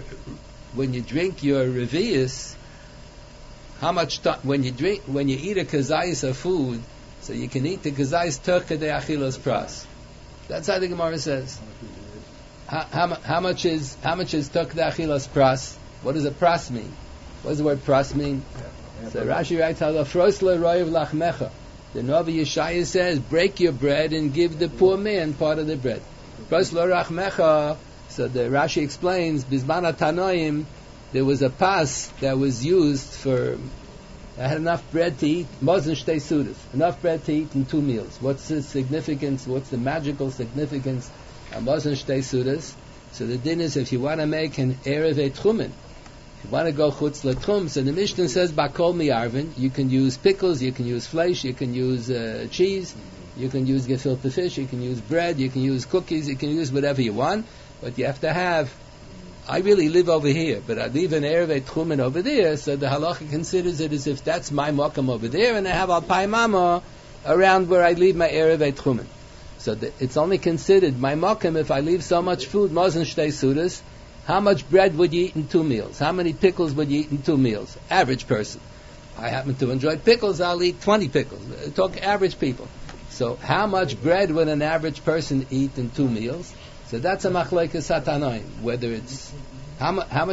revius, how much when you eat a kazayis of food, so you can eat the kazayis turka de achilas pras. That's how the Gemara says. How much is turka de achilas pras? What does a pras mean? What does the word pras mean? So Rashi writes, "Halafrosla roiv lachmecha." The Navi Yeshaya says, break your bread and give the poor man part of the bread. So the Rashi explains, Bizman HaTanoim, there was a pas that was used for, I had enough bread to eat, Mozen Shtei Sudas, enough bread to eat in 2 meals. What's the significance, what's the magical significance of Mozen Shtei Sudas? So the din is, if you want to make an Erev Tchumen, if you want to go chutz l'tchum, so the Mishnah says, Bakol mi'arvin, you can use pickles, you can use flesh, you can use cheese, you can use gefilte fish, you can use bread, you can use cookies, you can use whatever you want, but you have to have, I really live over here, but I leave an Erev Tchumen over there, so the halacha considers it as if that's my makam over there, and I have alpai mama around where I leave my Erev Tchumen. So it's only considered my makam if I leave so much food, mozen shtei sudas. How much bread would you eat in 2 meals? How many pickles would you eat in 2 meals? Average person. I happen to enjoy pickles, I'll eat 20 pickles. Talk average people. So how much bread would an average person eat in 2 meals? So that's a machlekes hatanoim. Whether it's how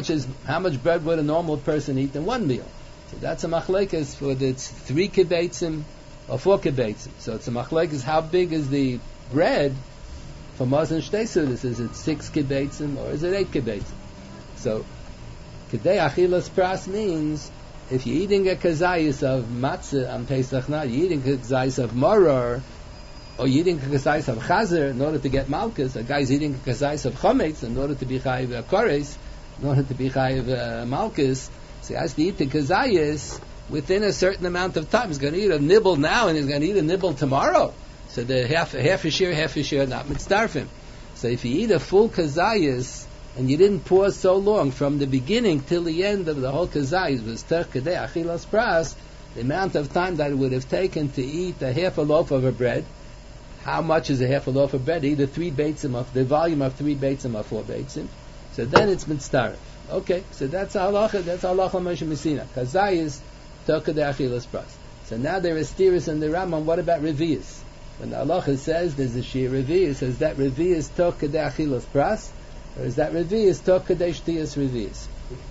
much bread would a normal person eat in 1 meal? So that's a machlekes whether it's 3 kibbeitzim or 4 kibbeitzim. So it's a machlekes how big is the bread for Mazen Shtei Sudas? Is it 6 kibbeitzim or is it 8 kibbeitzim? So kedei achilas pras means if you're eating a kazayis of matzah on Pesach now, you're eating a kazayis of maror, or you're eating a kazayis of chazer in order to get malchus. A guy's eating a kazayis of chometz in order to be chayiv kores, in order to be chayiv malchus. So he has to eat the kazayis within a certain amount of time. He's going to eat a nibble now, and he's going to eat a nibble tomorrow. So the half a share, not mitzdarfim. So if you eat a full kazayis, and you didn't pause so long from the beginning till the end of the whole kazayis was ter kedei achilas pras, the amount of time that it would have taken to eat a half a loaf of a bread. How much is a half a loaf of bread? Either 3 beitzim of the volume of 3 beitzim or 4 beitzim. So then it's mitzdaref. Okay, so that's halacha. That's halacha Moshe Messina. Kazayis ter kedei achilas pras. So now there is steers in the Rambam. What about revius? When the halacha says there's a shir revius, says that revius ter kedei achilas pras. Or is that revius tok kadesh tiyas revius?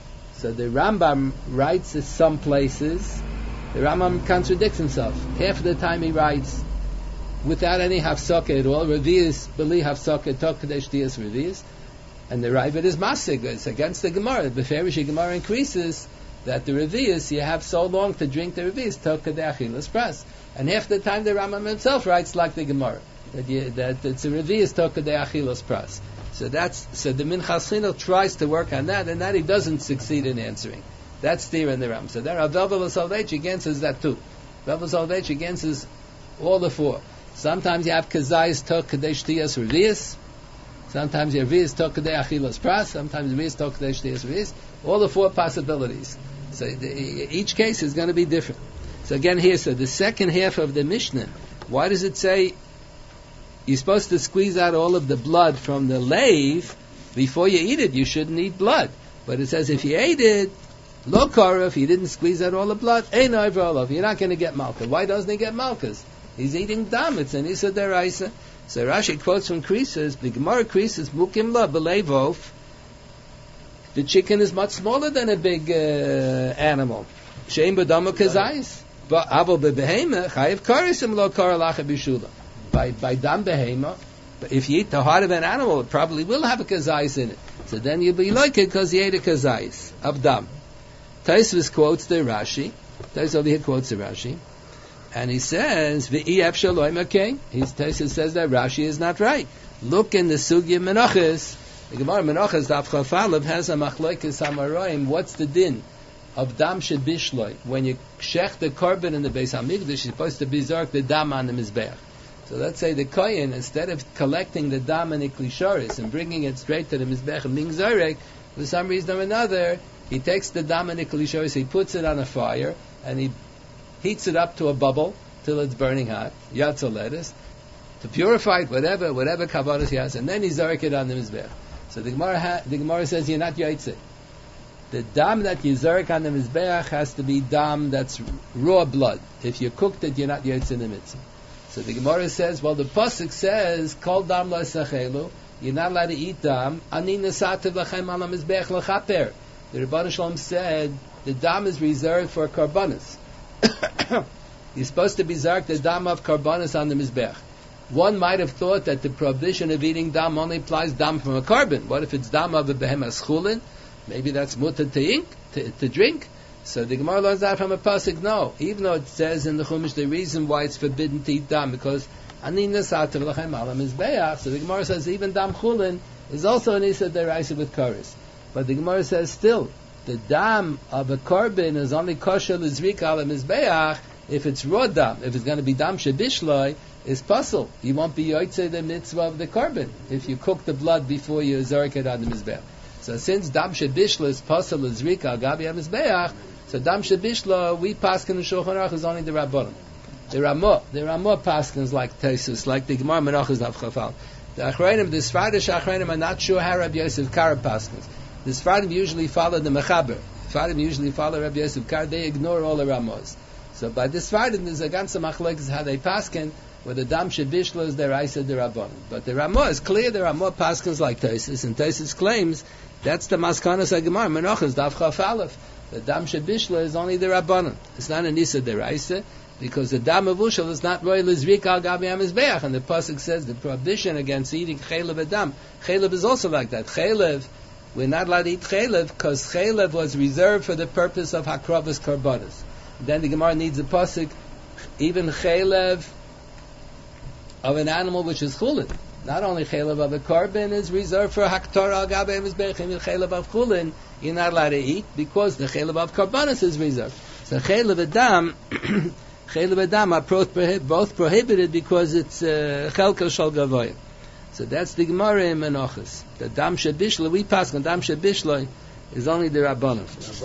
So the Rambam writes in some places. The Rambam contradicts himself. Half of the time he writes without any hafsaka at all. Revius beli hafsaka tok kadesh tiyas revius, and the Ravid is masig. It's against the Gemara. The Beferish Gemara increases that the revius you have so long to drink the revius tok kadesh achilas pras, and half the time the Rambam himself writes like the Gemara that it's a revius tok kadesh achilas pras. So the Minchas Chinuch tries to work on that, and that he doesn't succeed in answering. That's there in the Ram. So there, Velvel Salvech again says that too. Velvel Salvech again says all the 4. Sometimes you have Kazayis Tok Kadesh Tiyas Revius. Sometimes you have Revius Tok Kadesh Achilas Pras. Sometimes Revius Tok Kadesh Tiyas Revius. All the 4 possibilities. So each case is going to be different. So again here, so the second half of the Mishnah, why does it say you're supposed to squeeze out all of the blood from the lave before you eat it? You shouldn't eat blood. But it says if you ate it, lo kara, if you didn't squeeze out all the blood, ein over olav, you're not going to get malchus. Why doesn't he get malchus? He's eating dam. It's an isa deraisa. So Rashi quotes from Krisis, the Gemara Krisis, mukim la belevof. The chicken is much smaller than a big animal. Shein b'dama kazayis. But avo bebehema chayiv karisim lo kara lacha b'shula. By dam behema, but if you eat the heart of an animal, it probably will have a kazayis in it. So then you'll be like it because you ate a kazayis of dam. Taisvis quotes the Rashi. Taisvis over here quotes the Rashi, and he says v'ef shaloim okay. Taisvis says that Rashi is not right. Look in the Sugya Menachos. The Gemara Menachos Daf Chaf Aleph has a machlokes hamaroim. What's the din of dam shebishloi? When you shech the korban in the Beis Hamikdash, you're supposed to bizark the dam on the mizbeach. So let's say the kohen, instead of collecting the dam and the klisharis and bringing it straight to the mizbech and being zarek, for some reason or another, he takes the dam and the klisharis, he puts it on a fire, and he heats it up to a bubble till it's burning hot, yatzel lettuce, to purify it, whatever kavadas he has, and then he zarek it on the mizbech. So the Gemara says you're not yaitze. The dam that you zarek on the mizbech has to be dam that's raw blood. If you cooked it, you're not yaitze in the mitzvah. So the Gemara says, well, the pasuk says, "Kol dam lo sachelu." You're not allowed to eat dam. Ani nesativ lachem ala mizbech lechaper. The Rebbeinu Shalom said the dam is reserved for karbanis. You're supposed to be zark the dam of karbanis on the mizbech. One might have thought that the prohibition of eating dam only applies dam from a carbon. What if it's dam of a behemoth chulin? Maybe that's mutter to drink. So the Gemara learns that from a pasuk. No, even though it says in the Chumash the reason why it's forbidden to eat dam because ani nesativ lachem ala mizbeach. So the Gemara says even dam chulin is also an isa deraisa with karis. But the Gemara says still the dam of a korban is only kosher l'zrika ala mizbeach if it's raw dam. If it's going to be dam shebishloi, it's puzzle. You won't be yotzei the mitzvah of the korban if you cook the blood before you zarek it on the mizbeach. So since dam shebishla is puzzle l'zrika al gabi ha mizbeach. So dam shebishla, we paskin in Shulchan Aruch is only the Rabbanim. The Ramah paskins like Tesus, like the Gemara Menachos Daf Chafal. The Achrayim, the Sfardish Achrayim are not sure how Rabbi Yosef Kar paskins. The Sfardim usually follow the Mechaber. Sfardim usually follow Rabbi Yosef Kar. They ignore all the Ramos. So by the Sfardim, there's a ganze machlokes how they paskin. where the dam shebishla is deraisa derabanan. But the Ramah is clear. There are more paskins like Tosfos, and Tosfos claims that's the maskanas hagemar menachos daf chaf aleph. The dam shebishla is only derabanan. It's not an isa deraisa, because the dam avushal is not roy lizrik al gabi hamizbeach, and the pasuk says the prohibition against eating chaylev adam. Chaylev is also like that. Chaylev, we're not allowed to eat chaylev because chaylev was reserved for the purpose of hakravas karbanas. Then the Gemara needs a pasuk, even chaylev of an animal which is chulin. Not only chaylev of a carbon is reserved for haktar al gabi hamizbeach, even chaylev of chulin you're not allowed to eat because the chaylev of karbanas is reserved. So chaylev adam Chaylev adam are both prohibited because it's chelkel shel gavoya. So that's the Gemara in Menachos. The dam shebishla, we pass on dam shebishla is only the Rabbanon.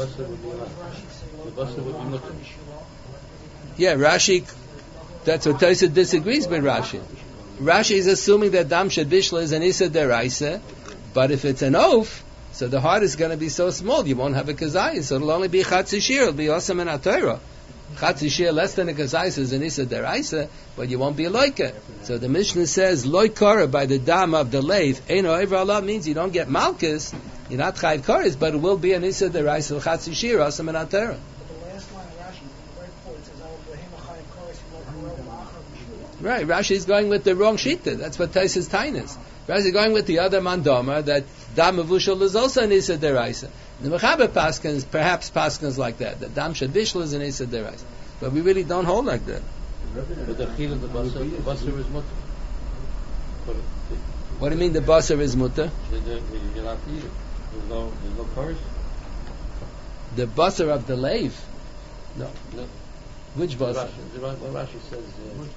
Yeah, Rashi, that's what Tosfos disagrees with Rashi. Rashi is assuming that dam shebishla is an issa deraisa, but if it's an oaf, so the heart is going to be so small, you won't have a kazayis, so it'll only be chatzi shir, it'll be osam and atayra. Chatzi shir less than a kazayis is an issa deraisa, but you won't be a loika. So the Mishnah says, loikara by the dam of the lathe, eino ever Allah means you don't get malchus, you're not chayv karis, but it will be an issa deraisa, chatzi shir, osam and atayra. Right, Rashi is going with the wrong shita. That's what Tosfos tain is. Rashi is going with the other mandama that dam avushal is also an issa deraisa. The mechaber paskins, perhaps paskins like that. The dam shebishal is an issa deraisa, but we really don't hold like that. But the chil of the basar is mutter. What do you mean the basar is mutter? You're not to eat it. There's no cars. The basar of the lave? No. Which basar? Rashi says,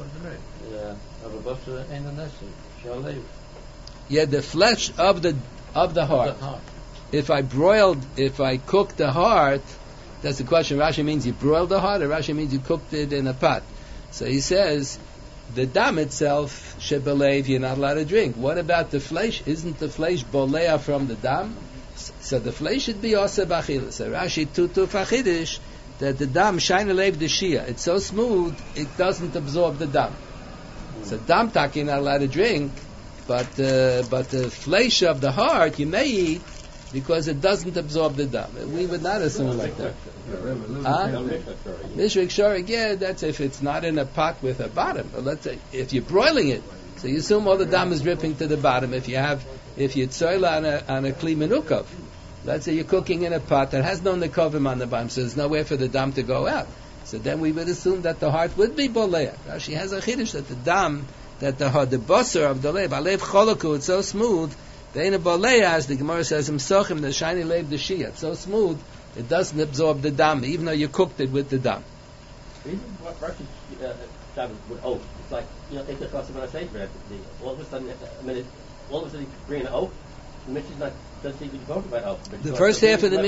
of a basar ain't a nesi. Shall leave. Yeah, the flesh of the heart. If I cooked the heart, that's the question. Rashi means you broiled the heart, or Rashi means you cooked it in a pot. So he says, the dam itself, shebelev, you're not allowed to drink. What about the flesh? Isn't the flesh bolea from the dam? So the flesh should be also bachila. So Rashi tutu fachidish, that the dam shine lev the shia. It's so smooth, it doesn't absorb the dam. So dam tak you're not allowed to drink, but the flesh of the heart you may eat because it doesn't absorb the dam. We would not assume like that. Mishrik Shorig, yeah, that's if it's not in a pot with a bottom. But let's say if you're broiling it, so you assume all the dam is dripping to the bottom. If you tzoil on a kli menukov, let's say you're cooking in a pot that has no nekovim on the bottom, so there's nowhere for the dam to go out. So then we would assume that the heart would be bolea. Rashi has a chiddush that the dam, that the basar of the lev, alev choloku, it's so smooth. The ain't a bolea, as the Gemara says, imsochim, the shiny lev the shia. It's so smooth, it doesn't absorb the dam, even though you cooked it with the dam. Even what Rashi with oath, it's like, take the cost of a sefer. All of a sudden, you bring an oath, the Mishnah doesn't even talk about oath. The first half of the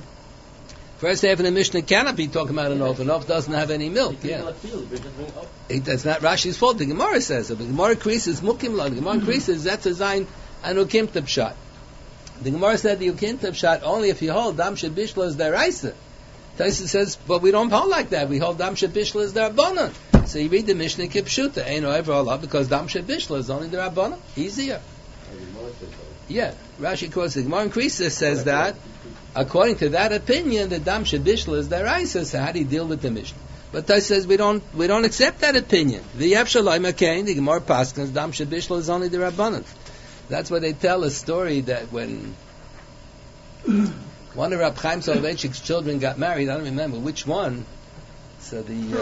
Mishnah cannot be talking about an oath. An oath doesn't have any milk. Yeah, that's not Rashi's fault. The Gemara says it. The Gemara increases mukim lo. The Gemara increases that's a zayin and ukimtab shot. The Gemara said the ukimtab shot only if you hold dam shebishla is deraisa. Tosfos says, but we don't hold like that. We hold dam shebishla is derabanan. So you read the Mishnah kipshuta ain't over Allah because dam shebishla is only derabanan. Easier. Yeah, Rashi quotes the Gemara increases says that. According to that opinion, the dam shebishla is deraisa. So how do you deal with the Mishnah? But Tosfos says we don't accept that opinion. The Yevshalai Makain, the Gemara paskins, dam shebishla is only the Rabbanan. That's why they tell a story that when one of Rab Chaim Soloveitchik's children got married, I don't remember which one. So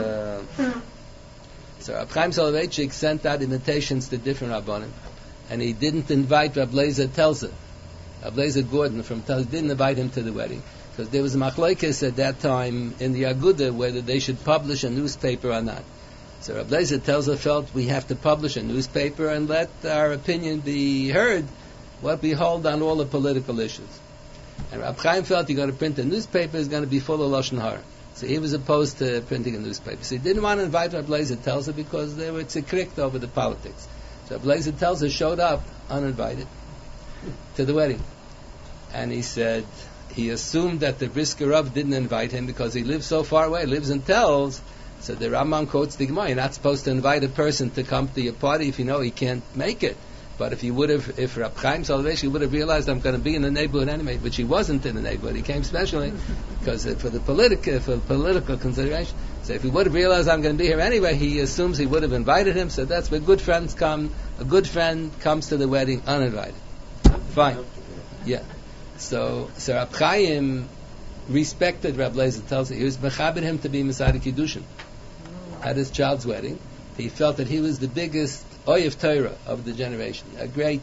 Rab Chaim Soloveitchik sent out invitations to different Rabbanim, and he didn't invite Rab Lezer Telzer. Rab Lezer Gordon from Telzer didn't invite him to the wedding because there was a machlokes at that time in the Aguda whether they should publish a newspaper or not. So Rab Lezer Telzer felt we have to publish a newspaper and let our opinion be heard, what we hold on all the political issues. And Rab Chaim felt you're going to print a newspaper is going to be full of Lashon Hara. So he was opposed to printing a newspaper. So he didn't want to invite Rab Lezer Telzer because they were tzikrikt over the politics. So Rab Lezer Telzer showed up uninvited to the wedding. And he said he assumed that the Brisker Rav didn't invite him because he lives so far away, lives in Telz. So the Rambam quotes the Gemara, you're not supposed to invite a person to come to your party if you know he can't make it. But if Rab Chaim Soloveitch would have realized I'm going to be in the neighborhood anyway, which he wasn't in the neighborhood, he came specially because for political consideration. So if he would have realized I'm going to be here anyway, he assumes he would have invited him. So that's where good friends come. A good friend comes to the wedding uninvited. Fine. Yeah. So Rab Chaim respected Rab Lezer. Tells you he was mechaber him to be Masada Kiddushin at his child's wedding. He felt that he was the biggest Oyev Torah of the generation, a great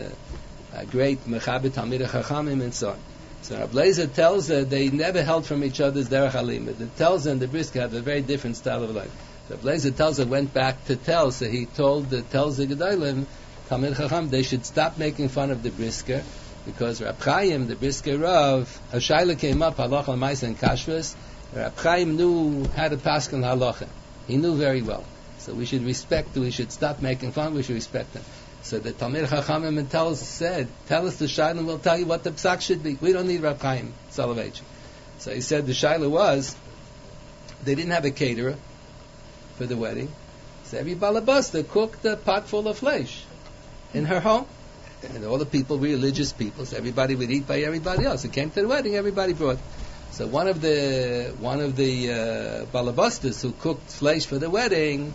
Mechaber Talmidei Chachamim and so on. So Rab Lezer tells her they never held from each other's derech halimud. The Telzer and the Brisker have a very different style of life. So Rab Lezer tells her went back to tell, so he told the Telzer Gedolim, Talmidei Chacham, they should stop making fun of the Brisker, because Rab Chaim, the Brisker Rav, a Shaila came up, Halacha Maisa and Kashrus. Rab Chaim knew how to paskin halacha. He knew very well. So we should stop making fun, we should respect him. So the Talmidei Chachamim said, tell us the Shaila and we'll tell you what the psak should be. We don't need Rab Chaim Soloveitch. So he said the Shaila was, they didn't have a caterer for the wedding. So every balabasta cooked a pot full of flesh in her home. And all the people, religious people, so everybody would eat by everybody else. It came to the wedding, everybody brought. So one of the balabastas who cooked flesh for the wedding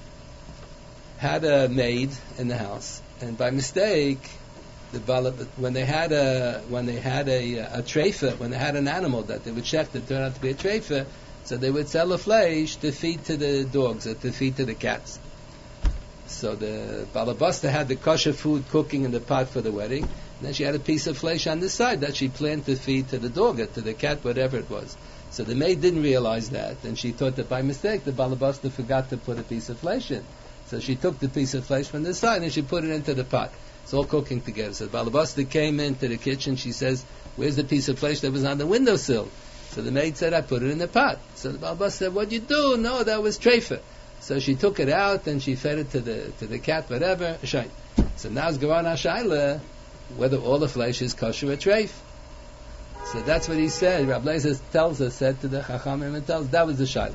had a maid in the house, and by mistake, when they had a treifa, when they had an animal that they would check that turned out to be a treifa, so they would sell the flesh to feed to the dogs or to feed to the cats. So the balabasta had the kosher food cooking in the pot for the wedding, and then she had a piece of flesh on the side that she planned to feed to the dog or to the cat, whatever it was. So the maid didn't realize that, and she thought that by mistake the balabasta forgot to put a piece of flesh in. So she took the piece of flesh from the side and she put it into the pot. It's all cooking together. So the balabasta came into the kitchen. She says, "Where's the piece of flesh that was on the windowsill?" So the maid said, "I put it in the pot." So the balabasta said, "What'd you do?" "No, that was treifa." So she took it out and she fed it to the cat, whatever. So now it's Garan HaShaila whether all the flesh is kosher or treif. So that's what he said. Rab Lezer said to the Chachamim and tells that was the Shaila.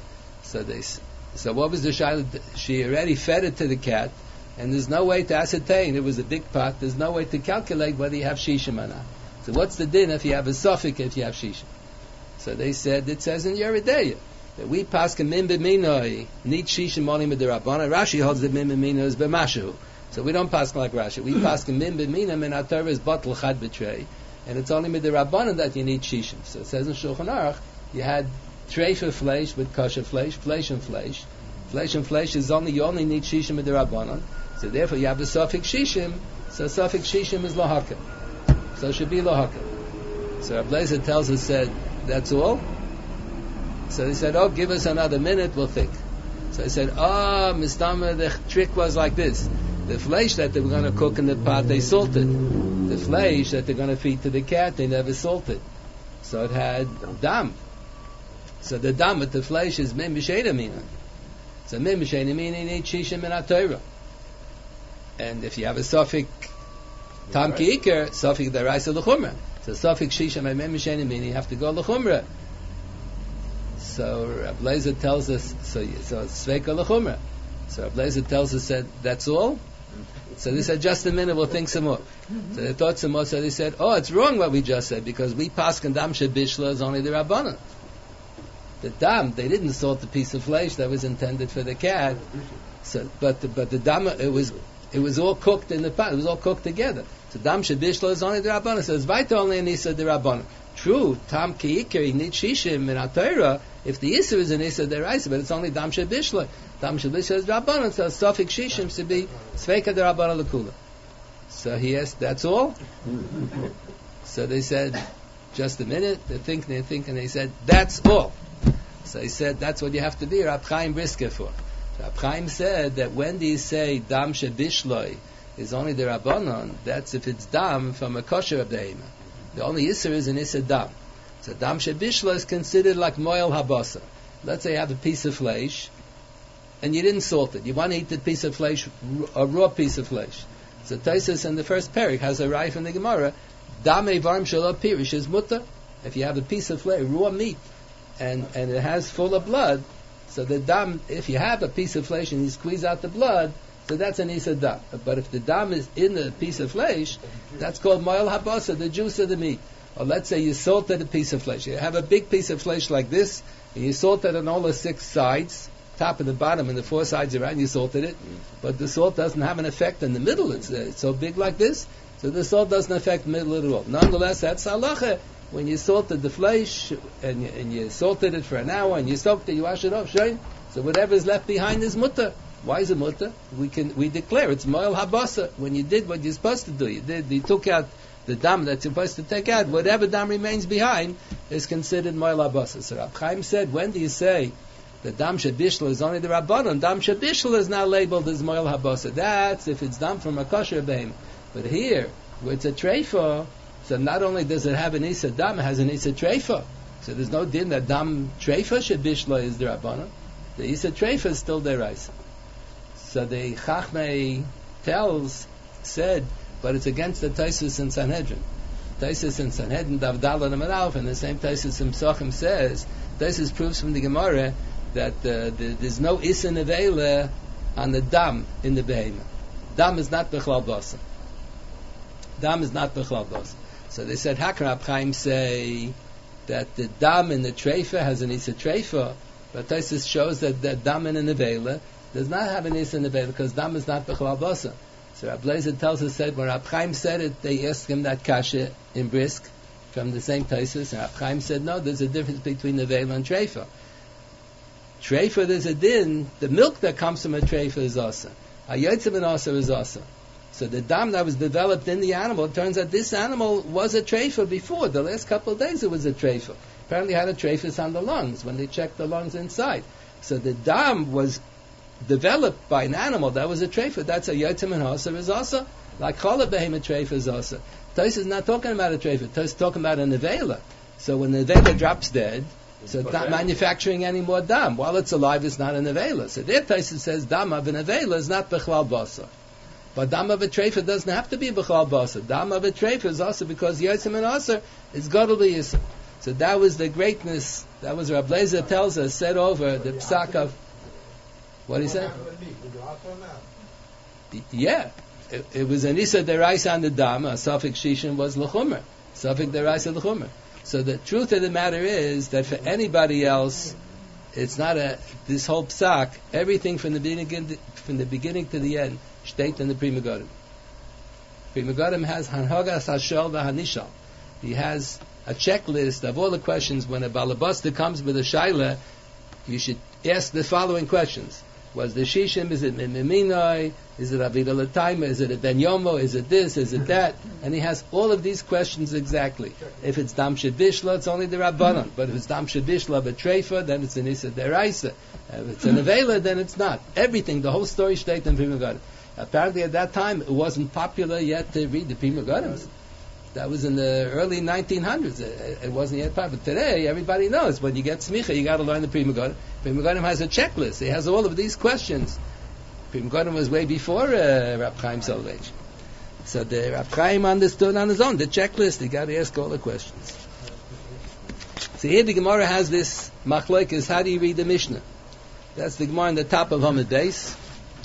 So what was the Shaila? She already fed it to the cat, and there's no way to ascertain. It was a big pot. There's no way to calculate whether you have shishim or not. So what's the din if you have a suffix if you have shishim? So they said it says in Yeridea that we paskin min b'minoi need shishim only midirabana. Rashi holds that min b'minoi is b'mashu. So we don't paskin like Rashi. We paskin min b'minoi min atar is batel chad b'trei, and it's only midirabana that you need shishim. So it says in Shulchan Aruch you had treifa flesh with kosher flesh and flesh. Flesh and flesh is you only need shishim midirabana. So therefore you have the suffix shishim. So suffix shishim is lohaka. So it should be lohaka. So Rab Lezer tells us said that's all. So they said, "Oh, give us another minute, we'll think." So they said, Mistama, the trick was like this. The flesh that they were going to cook in the pot, they salted. The flesh that they're going to feed to the cat, they never salted. So it had dam. So the dam with the flesh is mim b'sheina mina. So mim b'sheina mina needs shishim in Torah. And if you have a suffix tam ki iker, suffix deraisa l'chumra. So suffix shishim and mim b'sheina mina, you have to go l'chumra. So Rab Lezer tells us, so it's sveika l'chumra. So Rab Lezer tells us that that's all. So they said, just a minute, we'll think some more. So they thought some more, so they said, it's wrong what we just said, because we paskin dam shebishla is only the Rabbanan. The dam, they didn't salt the piece of flesh that was intended for the cat. So, but the dam, it was all cooked in the pot, it was all cooked together. So dam shebishla is only the Rabbanan. So it's vayta only an isa the Rabbanan. True, tam ki iker, you need shishim in Torah, if the Isser is an Isser deraisa, but it's only Dam Shebishla. Dam Shebishla is Rabbanan, so suffix Shishim should be Sveika de Rabbanan L'Kula. So he asked, that's all? So they said, just a minute, they think, and they said, that's all. So he said, that's what you have to be Rab Chaim Brisker for. So Rab Chaim said that when do you say Dam Shebishloi is only the Rabbanan, that's if it's Dam from a kosher of the Hema. The only Isser is an Isser Dam. So Dam Shebishla is considered like Moel Habasa. Let's say you have a piece of flesh, and you didn't salt it. You want to eat the piece of flesh, a raw piece of flesh. So Taisus in the first parak has a rai from the Gemara, Dam Evarm Shalom Pirish is mutter. If you have a piece of flesh, raw meat, and it has full of blood, So the dam, if you have a piece of flesh and you squeeze out the blood, so that's an isa dam. But if the dam is in the piece of flesh, that's called moil habasa, the juice of the meat. Or let's say you salted a piece of flesh. You have a big piece of flesh like this, and you salt it on all the 6 sides, top and the bottom, and the 4 sides around, you salted it. But the salt doesn't have an effect in the middle. It's so big like this, so the salt doesn't affect the middle at all. Nonetheless, that's halacha. When you salted the flesh, and you salted it for an hour, and you soaked it, you wash it off, so whatever is left behind is mutter. Why is it mutter? We declare it's moil habasa. When you did what you're supposed to do, you took out the dam that's supposed to take out, whatever dam remains behind is considered moil habasa. So Rab Chaim said, when do you say the dam shebishla is only the rabbanon? Dam shebishla is now labeled as moil habasa. That's if it's dam from a kosher behem. But here, where it's a treifa, so not only does it have an isa dam, it has an isa treifa. So there's no din that dam treifa shebishla is the rabbanon. The isa treifa is still deraisa. So the Chachmei said, but it's against the Taisus in Sanhedrin. Taisus in Sanhedrin, Davdala Namalaf, and the same Taisus in Psachim says, Taisus proves from the Gemara that there's no Isa Nevela on the Dam in the Behemah. Dam is not Bechlal Basa. Dam is not Bechlal Basa. So they said, Hakrab Chaim say that the Dam in the Treifa has an Isa Treifa, but Taisus shows that the Dam in the Nevela does not have an Isa Nevela because Dam is not Bechlal Basa. So Rab Lezer tells us that when Rab Chaim said it, they asked him that kasha in Brisk from the same Taisus, and Rab Chaim said, no, there's a difference between Nevela and Treifa. Treifa, there's a din, the milk that comes from a Treifa is asa. A Yotzim and asa is asa. So the dam that was developed in the animal, it turns out this animal was a Treifa before. The last couple of days it was a Treifa. Apparently had a Treifas on the lungs when they checked the lungs inside. So the dam was developed by an animal that was a treifa. That's a yotzim and hasa is also like cholad behemoth treifa is also. Tais is not talking about a treifa. Tais is talking about a nevela. So when the nevela drops dead, so it's not manufacturing any more dam. While it's alive, it's not a nevela. So there Tais says dam of a nevela is not bechlal basa. But dam of a treifa doesn't have to be bechlal basa. Dam of a treifa is also because yotzim and hasa is gadol b'yisrael. So that was the greatness. That was Rab Lezer tells us said over the psak of. What he said? Yeah, it was an isa deraisa on the dam. A suffix shishin was l'chumer. Suffix deraisa l'chumer. So the truth of the matter is that for anybody else, it's not this whole psak. Everything from the beginning to the end, state in the Pri Megadim. Pri Megadim has hanhagas hashal v'hanishal. He has a checklist of all the questions. When a balabasta comes with a shaila, you should ask the following questions. Was the shishim? Is it miminoi? Is it avida l'taima? Is it a ben yomo? Is it this? Is it that? And he has all of these questions exactly. If it's dam shebishla, it's only the rabbanon. But if it's dam shebishla b'treifa, then it's an isa deraisa. If it's a nevela, then it's not. Everything, the whole story state in Pri Megadim. Apparently at that time, it wasn't popular yet to read the Pri Megadims. That was in the early 1900s. It wasn't yet popular. Today, everybody knows when you get smicha, you got to learn the Pri Megadim. Pri Megadim has a checklist. It has all of these questions. Pri Megadim was way before Rab Chaim Salvation. So the Rab Chaim understood on his own the checklist. He got to ask all the questions. So here the Gemara has this machlokes. How do you read the Mishnah? That's the Gemara on the top of Hamad Beis.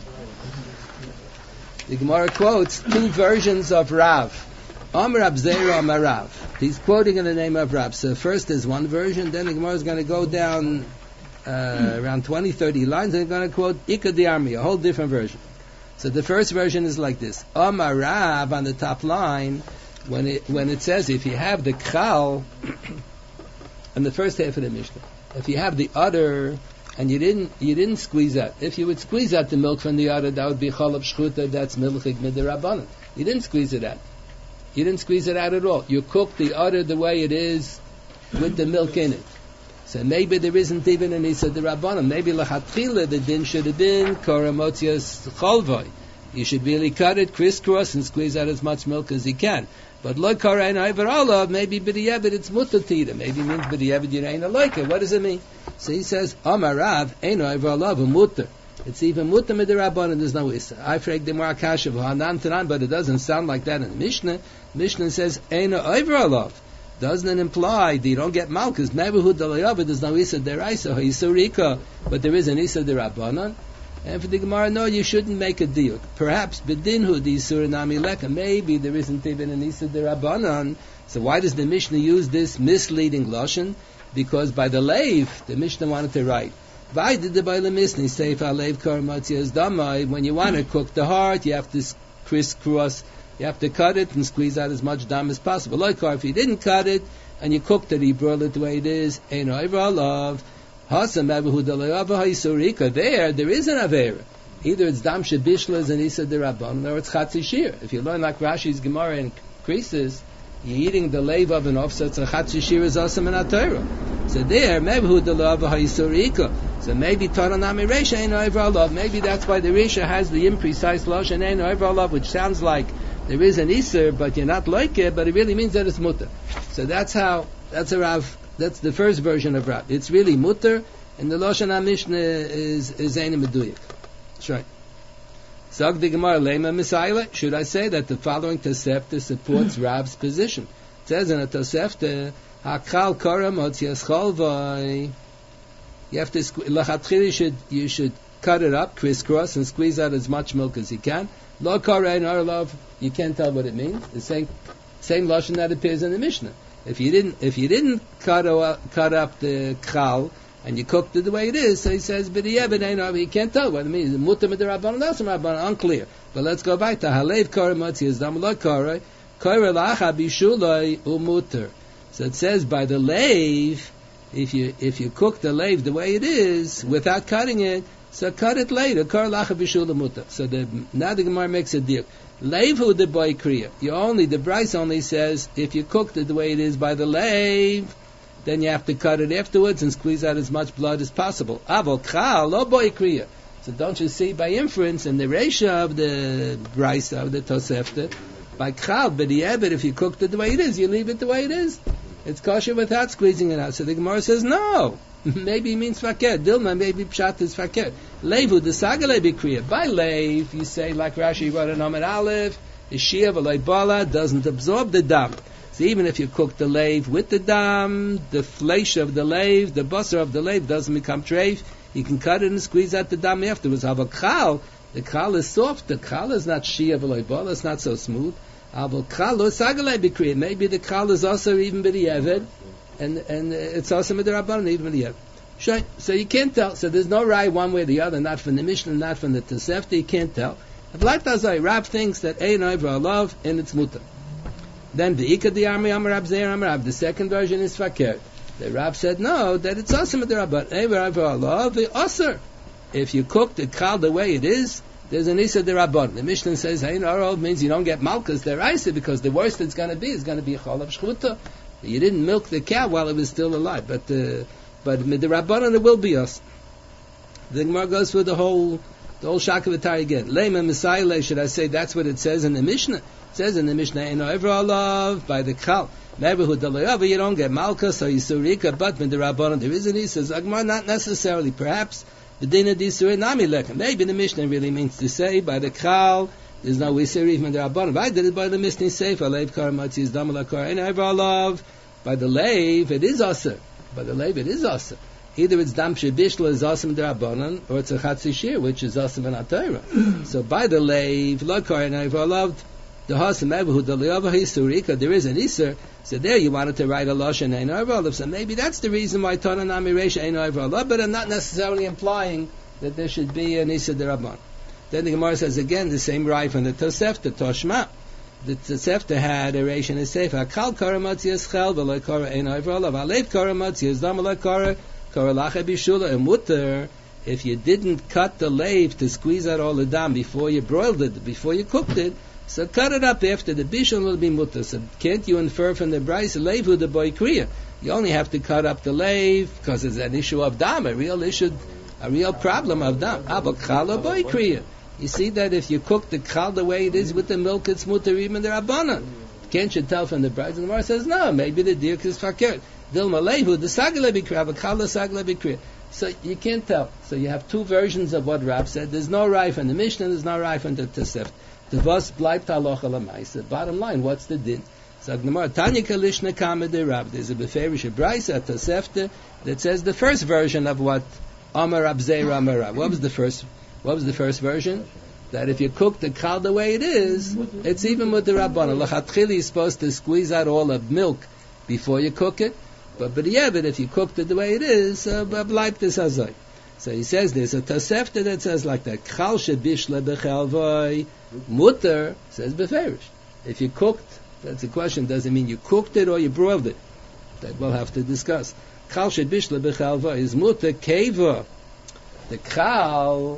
The Gemara quotes 2 versions of Rav. Amar Rab Zera Amar Rav. He's quoting in the name of Rav. So first there's one version, then the Gemara is going to go down around 20, 30 lines, and they're going to quote Ika the Army, a whole different version. So the first version is like this. Amar Rav on the top line, when it says if you have the kchal, in the first half of the Mishnah, if you have the udder, and you didn't squeeze out. If you would squeeze out the milk from the udder, that would be chalab shchuta, that's milchik midirabbanan. You didn't squeeze it out. You didn't squeeze it out at all. You cooked the udder the way it is with the milk in it. So maybe there isn't even an isa d'rabbanan. Maybe lachatchila the din should have been koramotzias cholvoi. You should really cut it crisscross and squeeze out as much milk as you can. But lo karayin over olav, maybe b'di'evet it's mutatida. Maybe it means b'di'evet you ain't like it. What does it mean? So he says Amar Rav ein over olav mutter. It's even mutter midirabbanan. There's no isa. I frag the more kashav hanan tanan, but it doesn't sound like that in the Mishnah. Mishnah says ein over olav. doesn't it imply that you don't get malchus? Neverhu Dalayava, there's no Isa Deraisa, Isurika, but there is an Isa Derabanan. And for the Gemara, no, you shouldn't make a diuk. Perhaps Bedinhu the Isur Nami Leka, maybe there isn't even an Isa Derabanan. So why does the Mishnah use this misleading lashon? Because by the leiv, the Mishnah wanted to write. When you want to cook the heart, you have to crisscross, you have to cut it and squeeze out as much dam as possible. Like if you didn't cut it and you cooked it, you brought it the way it is. There is an avera. Either it's dam shebishla and isa derabban, or it's chatzishir. If you learn like Rashi's Gemara in Creases, you're eating the leiv of an offset, so chatzishir is awesome in Torah. So there, mebehu delava ha'isurika. So maybe Taranami Resha ain't over love. Maybe that's why the Resha has the imprecise lashon ain't over love, which sounds like there is an Isser, but you're not like it, but it really means that it's mutter. So that's a Rav. That's the first version of Rav. It's really mutter, and the lashon HaMishnah is ein meduyik. That's right. Zog the Gemara lema misaila. Should I say that the following Tosefta supports Rav's position? It says in a Tosefta, Hakal karam otzias chalvai. You have to you should cut it up, crisscross, and squeeze out as much milk as you can. Lo karein arlov, you can't tell what it means. The same lashon that appears in the Mishnah. If you didn't cut up the chal and you cooked it the way it is, so he says, you can't tell what it means. Mutter midrabban, that's rabban, unclear. But let's go back to halev karam otzias dam lo kare kare lacha bishulai umutter. So it says by the leiv. If you cook the leiv the way it is without cutting it, so cut it later. So now the Gemara makes a deal. Leivu the boy kriya. The Bryce only says if you cooked it the way it is by the leiv, then you have to cut it afterwards and squeeze out as much blood as possible. Avol chal lo boy kriya. So don't you see by inference in the Resha of the Bryce of the Tosefta, by chal but if you cooked it the way it is, you leave it the way it is. It's kosher without squeezing it out. So the Gemara says, no. Maybe it means fakir. Dilma, maybe pshat is fakir. Leivu, the sagale bikriya. By leiv, you say, like Rashi wrote in Amid Aleph, Ishia v'loi bala doesn't absorb the dam. So even if you cook the leiv with the dam, the flesh of the leiv, the basar of the leiv doesn't become treif. You can cut it and squeeze out the dam afterwards. Have a chal. The chal is soft. The chal is not shia v'loi bala. It's not so smooth. Maybe the chal is also even b'di'evet, and it's also midrabbanan even b'di'evet. So you can't tell. So there's no right one way or the other, not from the Mishnah, not from the Tosefta. You can't tell. Rav thinks that ein over alav and it's mutar. Then the ikad the army amarav zeir amarav. The second version is fakir. The Rav said no, that it's also midrabbanan ein over alav the aser. If you cook the chal the way it is, there's an Isa Derabban. The Mishnah says, Hein Arol means you don't get Malchus Deraisa because the worst it's going to be a Chol of Shchuta. You didn't milk the cow while it was still alive. But Midrabban it will be us. The Gemara goes through the whole Shakavatari again. Lema Misaile, should I say that's what it says in the Mishnah? It says in the Mishnah, Ein Over Alav, by the Chal. Neverhu Dalayava, you don't get Malchus or Yisurika, but Midrabban there is an Isa. Zagmar, not necessarily. Perhaps maybe the Mishnah really means to say by the Chal there's no Isser even the Rabbanon. I did it by the Mishnah Sefer Leiv Karamatzi is Damalakar and Ever by the Leiv it is Aser. By the Leiv it is Aser. Either it's Dam Shebishla is Asim the Rabbanon or it's a Chatzishir which is Asim in Atayra. So by the Leiv Lakar and Ever the Hasim Evahu the Leava Hisurika there is an Isser. So there you wanted to write a lashon ein over. So maybe that's the reason why Tana Nami Resha ein over, but I'm not necessarily implying that there should be an Isa Derabban. Then the Gemara says again the same right from the Tosefta Toshma. The Tosefta had a Resha and a Sefer. Kal Karamatzias Chel v'lo Kara ein over. V'alev Karamatzias Damala Kara Kara Lacha Bishula and Mutter. If you didn't cut the leiv to squeeze out all the dam before you broiled it, before you cooked it. So cut it up after the bishul will be mutter. So can't you infer from the Bryce leivu the boy kriya? You only have to cut up the leiv because it's an issue of dam, a real problem of dam. Abakala boy kriya. You see that if you cook the chal the way it is with the milk, it's mutter even the rabbanan. Can't you tell from the Bryce? And the Gemara says no. Maybe the dirk is fakir. Dilma leivu the sagale bikriya, abakala sagale bikriya. So you can't tell. So you have two versions of what Rav said. There's no right from the Mishnah. There's no right from the Tosefta. The bus bleibt halacha lemaisa. Bottom line, what's the din? So Gemara Tanya Kalishna Kama de Rab. There's a beferish brayso at Tosefta that says the first version of what Amar Rab Zeira Amar Rab. What was the first version? That if you cook the kal the way it is, it's even with the Rabbanan. L'chatchila you're supposed to squeeze out all the milk before you cook it. But if you cooked it the way it is, bleib this azay. So he says there's a Tosefta that says like that. Kal shebishla bechalvoi mutter says beferish. If you cooked, that's the question. Does it mean you cooked it or you broiled it? That we'll have to discuss. Kal shebishla bechalvoi is mutter keva. The kal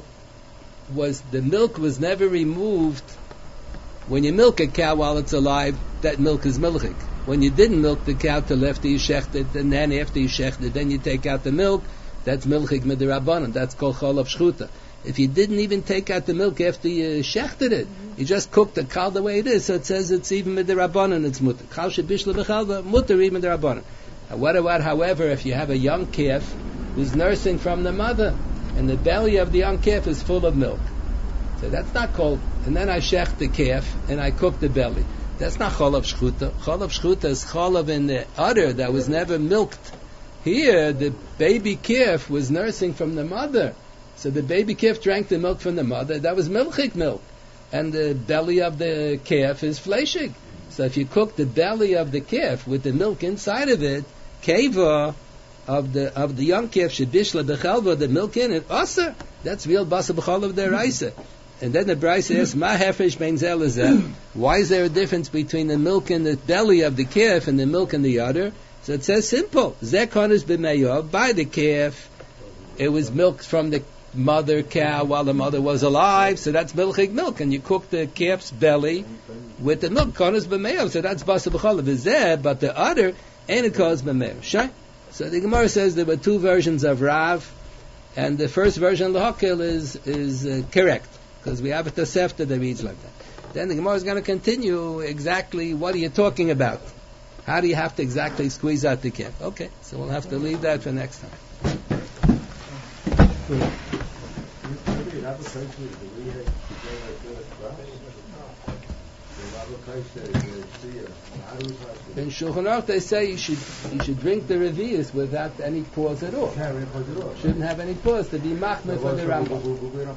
the milk was never removed. When you milk a cow while it's alive, that milk is milchik. When you didn't milk the cow till after you shechted, and then after you shechted, then you take out the milk, that's milchik midrabanan. That's called cholav shchuta. If you didn't even take out the milk after you shechted it, you just cooked the kal the way it is, so it says it's even midrabanan, it's mutter. Kal shebishla b'chalva, mutter even midrabanan. What about, however, if you have a young calf who's nursing from the mother, and the belly of the young calf is full of milk? So that's not called, and then I shecht the calf, and I cook the belly. That's not cholav shchuta. Cholav shchuta is cholav in the udder that was never milked. Here, the baby calf was nursing from the mother. So the baby calf drank the milk from the mother. That was milchik milk. And the belly of the calf is fleshig. So if you cook the belly of the calf with the milk inside of it, keva of the young calf, shebishla bechalva, the milk in it, asa. That's real basa b'chol of the raisa. And then the brayso asks, ma hefresh bein zeh lezeh? Why is there a difference between the milk in the belly of the calf and the milk in the udder? So it says simple. Zeh konos b'meyov, by the calf, it was milked from the mother cow while the mother was alive, so that's milchig milk, and you cook the calf's belly with the milk, konos b'meyov, so that's basa b'chol of zeh, but the udder ain't a konos b'meyov. Shay? So the Gemara says there were two versions of Rav, and the first version, l'hakil, is correct, because we have a Tosefta that reads like that. Then the Gemara is going to continue exactly what are you talking about? How do you have to exactly squeeze out the calf? Okay, so we'll have to leave that for next time. In Shulchan Aruch they say you should drink the revius without any pause at all. Shouldn't have any pause to be machmir for the Rambam.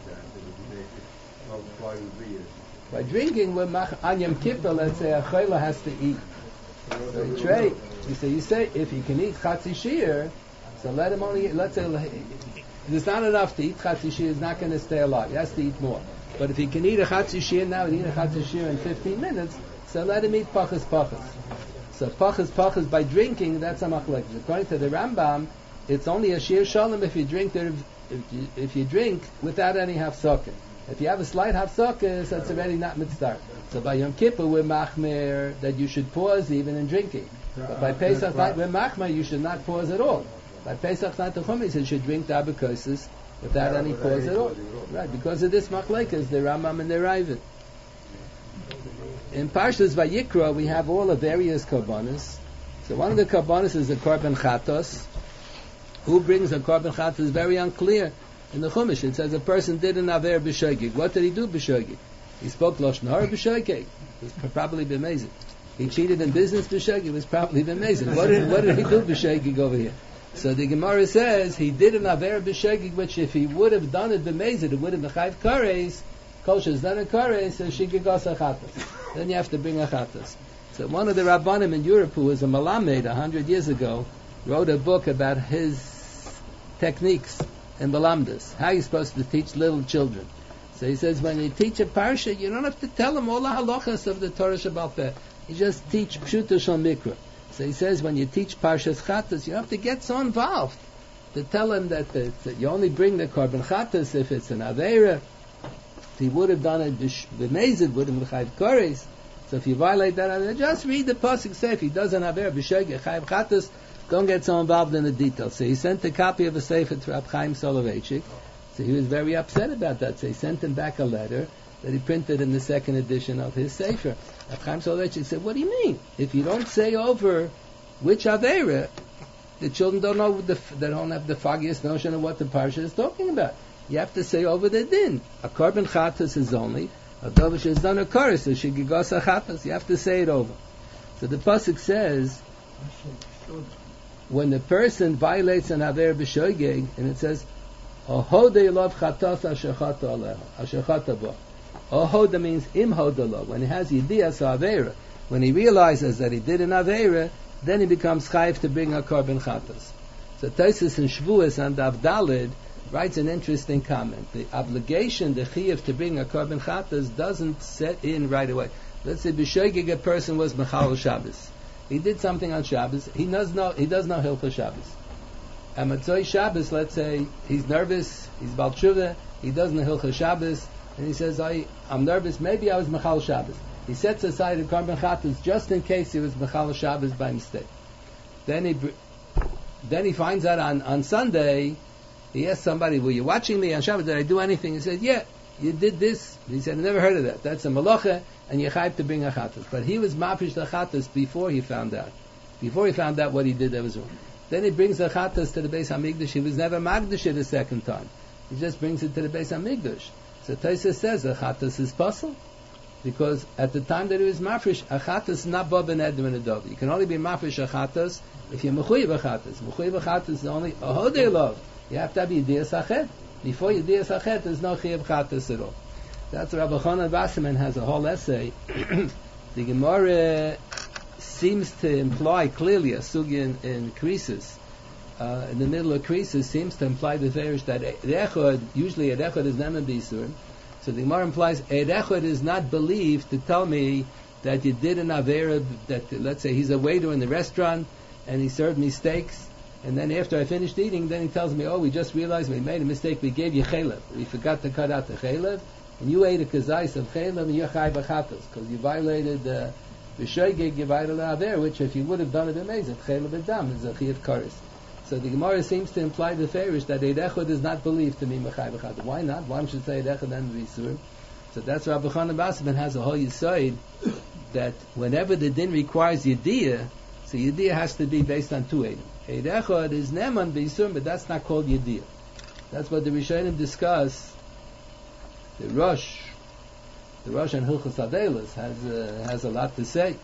By drinking, on Yom Kippur, let's say a chayla has to eat. So you say if he can eat chatzi shir, so let him only. Let's say there's not enough to eat chatzi shir. He's not going to stay alive. He has to eat more. But if he can eat a chatzi shir now, and eat a chatzi shir in 15 minutes, so let him eat pachas. So pachas by drinking, that's a machlekes. According to the Rambam, it's only a shir shalom if you drink without any hafsakah. If you have a slight hafsakah, so it's already not mitzvah. So by Yom Kippur we're machmer that you should pause even in drinking. But by Pesach night we're machmer you should not pause at all. By Pesach night the Chumash you should drink the abakosis without any pause at all. Right, because of this machlekes, the Rambam and the Ravid. In Parshas Vayikra we have all the various korbanos. So one of the korbanos is the korban chatos. Who brings a korban chatos is very unclear. In the Chumash it says a person did an aver b'shogeg. What did he do b'shogeg? He spoke lashon hara b'shogeg. It was probably b'mezid. He cheated in business b'shogeg. It was probably b'mezid. What did he do b'shogeg over here? So the Gemara says he did an aver b'shogeg, which if he would have done it b'mezid, it would have been chayv kares. Kosher is done a kares, so shigigos achatas. Then you have to bring achatas. So one of the Rabbanim in Europe, who was a Malamed 100 years ago, wrote a book about his techniques in Balamdas, how you're supposed to teach little children. So he says when you teach a parsha, you don't have to tell them all the halachas of the Torah Shabbal Peh. You just teach Pshuta Shal Mikra. So he says when you teach Parshas Chatas, you have to get so involved to tell him that you only bring the Korban Chatas if it's an Aveira. If he would have done it b'mezid, would have been Chayv Kores. So if you violate that, just read the pasuk. Say if he doesn't have Aveira b'shogeg Chayv Chatas, don't get so involved in the details. So he sent a copy of a sefer to Rab Chaim Soloveitchik. So he was very upset about that. So he sent him back a letter that he printed in the second edition of his sefer. Rab Chaim Soloveitchik said, "What do you mean? If you don't say over which Aveira, the children don't know. They don't have the foggiest notion of what the parsha is talking about. You have to say over the din. A korban chatas is only a dovish is done a chorus. So shigigos chatas. You have to say it over. So the pasuk says, when the person violates an aver b'shogeg, and it says, "Ohoda lov chatas asher chata aleha, asher chata bo." Ohoda means im hodalo. When he has yidiyas avera, when he realizes that he did an avera, then he becomes chayiv to bring a korban chatas. So Tosfos in Shavuos and Avdalid writes an interesting comment. The obligation, the chiyuv to bring a korban chatas doesn't set in right away. Let's say b'shogeg a person was mechal Shabbos. He did something on Shabbos. He does know Hilchos Shabbos. And Matzoi Shabbos, let's say he's nervous, he's Baal Tshuva, he doesn't know Hilchos Shabbos, and he says, I'm nervous, maybe I was mechal Shabbos. He sets aside a korban chatas just in case he was mechal Shabbos by mistake. Then he finds out on Sunday. He asks somebody, "Were you watching me on Shabbos? Did I do anything?" He said, "Yeah, you did this." He said, "I never heard of that. That's a malacha, and you chayv to bring a chatas." But he was mafish the chatas before he found out. Before he found out what he did that was wrong. Then he brings the chatas to the Beis Hamikdash. He was never magdash it a second time. He just brings it to the Beis Hamikdash. So Tosfos says the chatas is possible. Because at the time that he was mafresh, a chatas is not ba ben edom and a dove. You can only be mafresh a chatas if you're mechuyev a chatas. Mechuyev a chatas is only a hodei love. You have to have yediyas achet. Before yediyas achet, there's no chiyuv chatas at all. That's Rabbi Chanan Wasserman has a whole essay. The Gemara seems to imply clearly a sugya in Krisis. In the middle of Krisis seems to imply the varish that Echad, usually Echad is never bisur. So the Gemara implies Echad is not believed to tell me that you did an avera, that let's say he's a waiter in the restaurant and he served me steaks, and then after I finished eating, then he tells me, we just realized we made a mistake, we gave you chelev, we forgot to cut out the chelev, and you ate a kazais of chelev and you're chai b'chatas, because you violated the b'shoigeg, you violated avera, which if you would have done it amazing, chelev adam is a chiyuv kares. So the Gemara seems to imply the farish that Eid Echad is not believed to be Mechai B'chad. Why not? Why should say Eid Echad and Visur? So that's Rabbi Chanan Wasserman has a whole yisoid that whenever the din requires Yediyah, so Yediyah has to be based on two Eidim. Eid Echad is Neman Visur, but that's not called Yediyah. That's what the Rishonim discuss. The Rosh and Hilchos Avelos has a lot to say.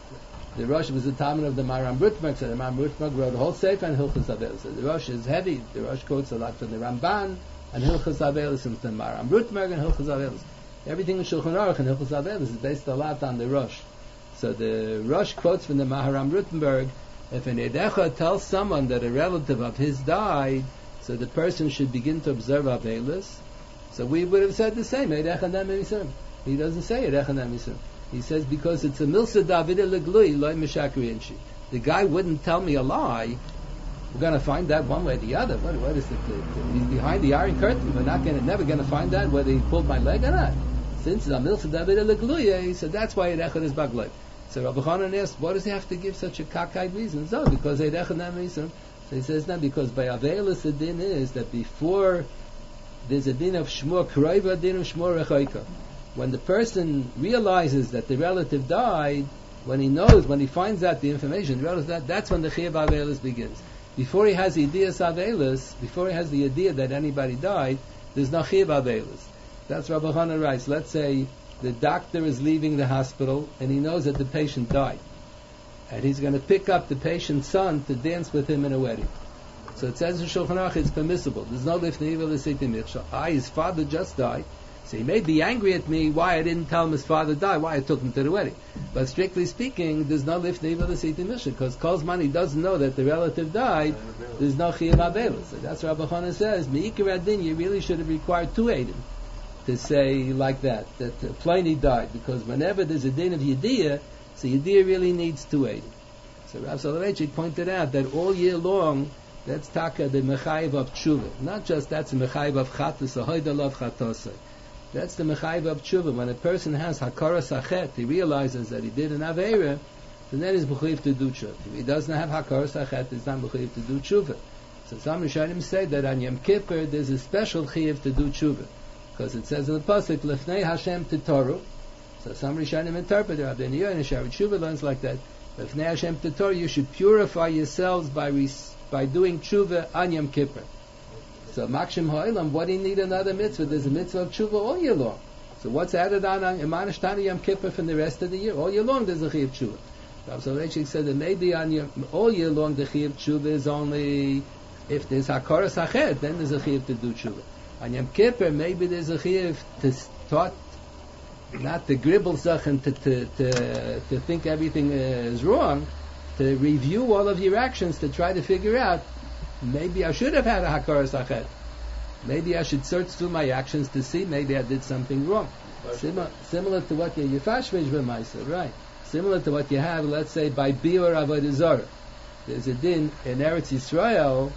The Rosh was the Talmud of the Maram Rutmerg, so the Maram Rutmerg wrote a whole sefer on Hilchos Avelos. So the Rosh is heavy. The Rosh quotes a lot from the Ramban and Hilchos Avelos and the Maram Rutmerg and Hilchos Avelos. Everything in Shulchan Aruch and Hilchos Avelos is based a lot on the Rosh. So the Rosh quotes from the Maharam Rutmerg, if an Eid Echad tells someone that a relative of his died, so the person should begin to observe Avelos. So we would have said the same, Eid Echad and Misur. He doesn't say Eid Echad and Misur. He says because it's a milsa David leglui loy mishakri inshi. The guy wouldn't tell me a lie. We're going to find that one way or the other. What is it? He's behind the iron curtain. We're never going to find out whether he pulled my leg or not. Since it's a milsa David leglui, so that's why Eid Echad is bagloi. So Rabbi Chanan asked, what does he have to give such a cockeyed reason? No, because Eid Echad and Misur. So he says no, because by Avelis the din is that before there's a din of shmur kroiva, a din of shmur rechoika. When the person realizes that the relative died, when he finds out the information, that's when the Chiyuv Avelis begins. Before he has the Yediyas Avelis, before he has the idea that anybody died, there's no Chiyuv Avelis. That's Rabbi Chanan writes. Let's say the doctor is leaving the hospital and he knows that the patient died. And he's going to pick up the patient's son to dance with him in a wedding. So it says in Shulchan Aruch it's permissible. There's no lifnei v'lesitim. His father just died. So he may be angry at me why I didn't tell him his father died, why I took him to the wedding. But strictly speaking, there's no lifnei v'lesitim mishra, because Kol's money doesn't know that the relative died, there's no chiyuv avelos. So that's what Rabbi Chanan says, me'ikar adin, you really should have required two edim to say like that Pliny died, because whenever there's a din of Yediyah, so Yediyah really needs two edim. So Rav Soloveitchik pointed out that all year long, that's taka the mechayiv of tshuva. Not just that's a mechayiv of chatas, a hoidalav chatosai. That's the mechayiv of tshuva. When a person has hakaras achet, he realizes that he did an aveira, then he's mechayiv to do tshuva. If he doesn't have hakaras achet, he's not mechayiv to do tshuva. So some Rishonim say that on Yom Kippur there's a special chayiv to do tshuva, because it says in the pasuk lefnei Hashem titoru. So some Rishonim interpret it. Rabbi Yehuda and Sharet Tshuva learns like that. Lefnei Hashem titoru, you should purify yourselves by doing tshuva on Yom Kippur. So Makshim Ha'olam, what do you need another mitzvah? There's a mitzvah of tshuva all year long. So what's added on Iman Ashtana Yom Kippur from the rest of the year? All year long there's a chiyuv tshuva. Rav Soloveitchik said that maybe on all year long the chiyuv tshuva is only if there's hakaras hachet, then there's a chiyuv to do tshuva. On Yom Kippur, maybe there's a chiyuv to start, not to gribble stuff and to think everything is wrong, to review all of your actions to try to figure out, maybe I should have had a hakaras hachet. Maybe I should search through my actions to see maybe I did something wrong. Similar to what you yifashvish b'maisa, right? Similar to what you have, let's say, by biur avodah zarah. There's a din in Eretz Yisrael,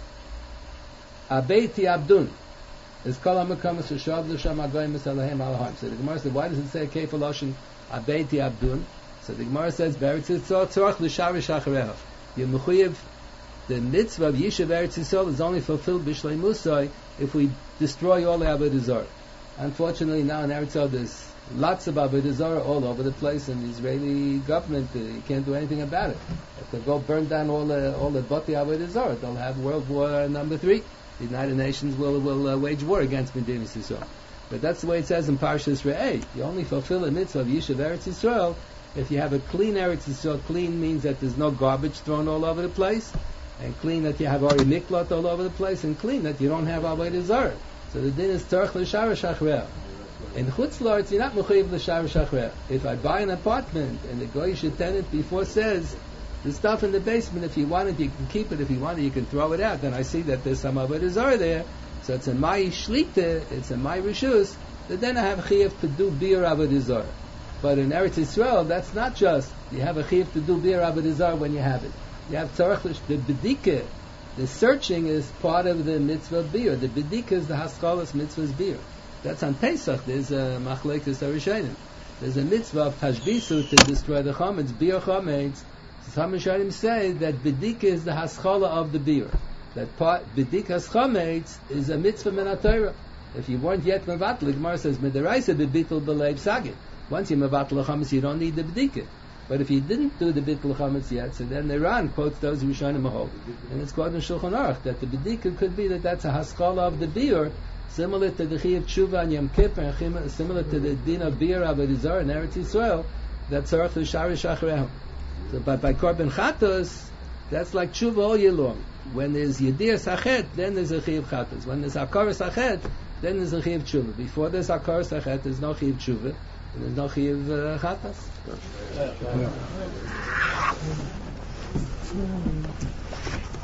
abeiti abdun. It's kol ha'mekamas sheshav l'sham agoyim esalehem al-harm. So the Gemara said, why does it say kefal lashon abeiti abdun? So the Gemara says, Eretz Yisrael tzorach l'sharish acharehav. You're mechuyev. The mitzvah of Yishuv Eretz Yisrael is only fulfilled b'shlei musai if we destroy all the avodah zarah. Unfortunately, now in Eretz Yisrael there's lots of avodah zarah all over the place, and the Israeli government you can't do anything about it. If they go burn down all the bati avodah zarah, they'll have World War number 3. The United Nations will wage war against Medinas Yisrael. But that's the way it says in Parshas Re'eh. You only fulfill the mitzvah of Yishuv Eretz Yisrael if you have a clean Eretz Yisrael. Clean means that there's no garbage thrown all over the place, and clean that you have Ari Miklot all over the place, and clean that you don't have avodah zarah. So the din is Tzarech l'sharish achrei. In Chutz La'aretz, you're not mechuyev l'sharish achrei. If I buy an apartment and the goyish tenant before says the stuff in the basement, if you want it, you can keep it. If you want it, you can throw it out. Then I see that there's some avodah zarah there. So it's a my shlita, it's a my rishus. Then I have a chiyuv to do biur avodah zarah. But in Eretz Yisrael, that's not just you have a chiyuv to do biur avodah zarah when you have it. You have tzarech the bedika. The searching is part of the mitzvah of biur. The bedika is the haskalas mitzvah's biur. That's on Pesach. There's a machlekes harishonim. There's a mitzvah of tashbisu to destroy the chametz, biur chametz. Some Rishonim say that bedika is the haskala of the biur. That part bedikas chametz is a mitzvah min haTorah. If you weren't yet mevatel, the Gemara says medaraisa bebitul b'leiv sagit. Once you mevatel chametz, you don't need the bedika. But if you didn't do the bitul chametz yet, so then the Ran quotes those Rishonim hold, and it's quoted in Shulchan Aruch that the bedika could be that's a haskala of the biur, similar to the chiyuv tshuva and Yom Kippur, and similar to the din of biur avodah zarah in Eretz Yisrael. That's tzarech l'sharish achrei. So by korban chatos, that's like tshuva all year long. When there's yediyah sachet, then there's a chiyuv chatos. When there's hakaras sachet, then there's a chiyuv tshuva. Before there's hakaras sachet, there's no chiyuv tshuva, and there's no chiyuv chatos. Yeah.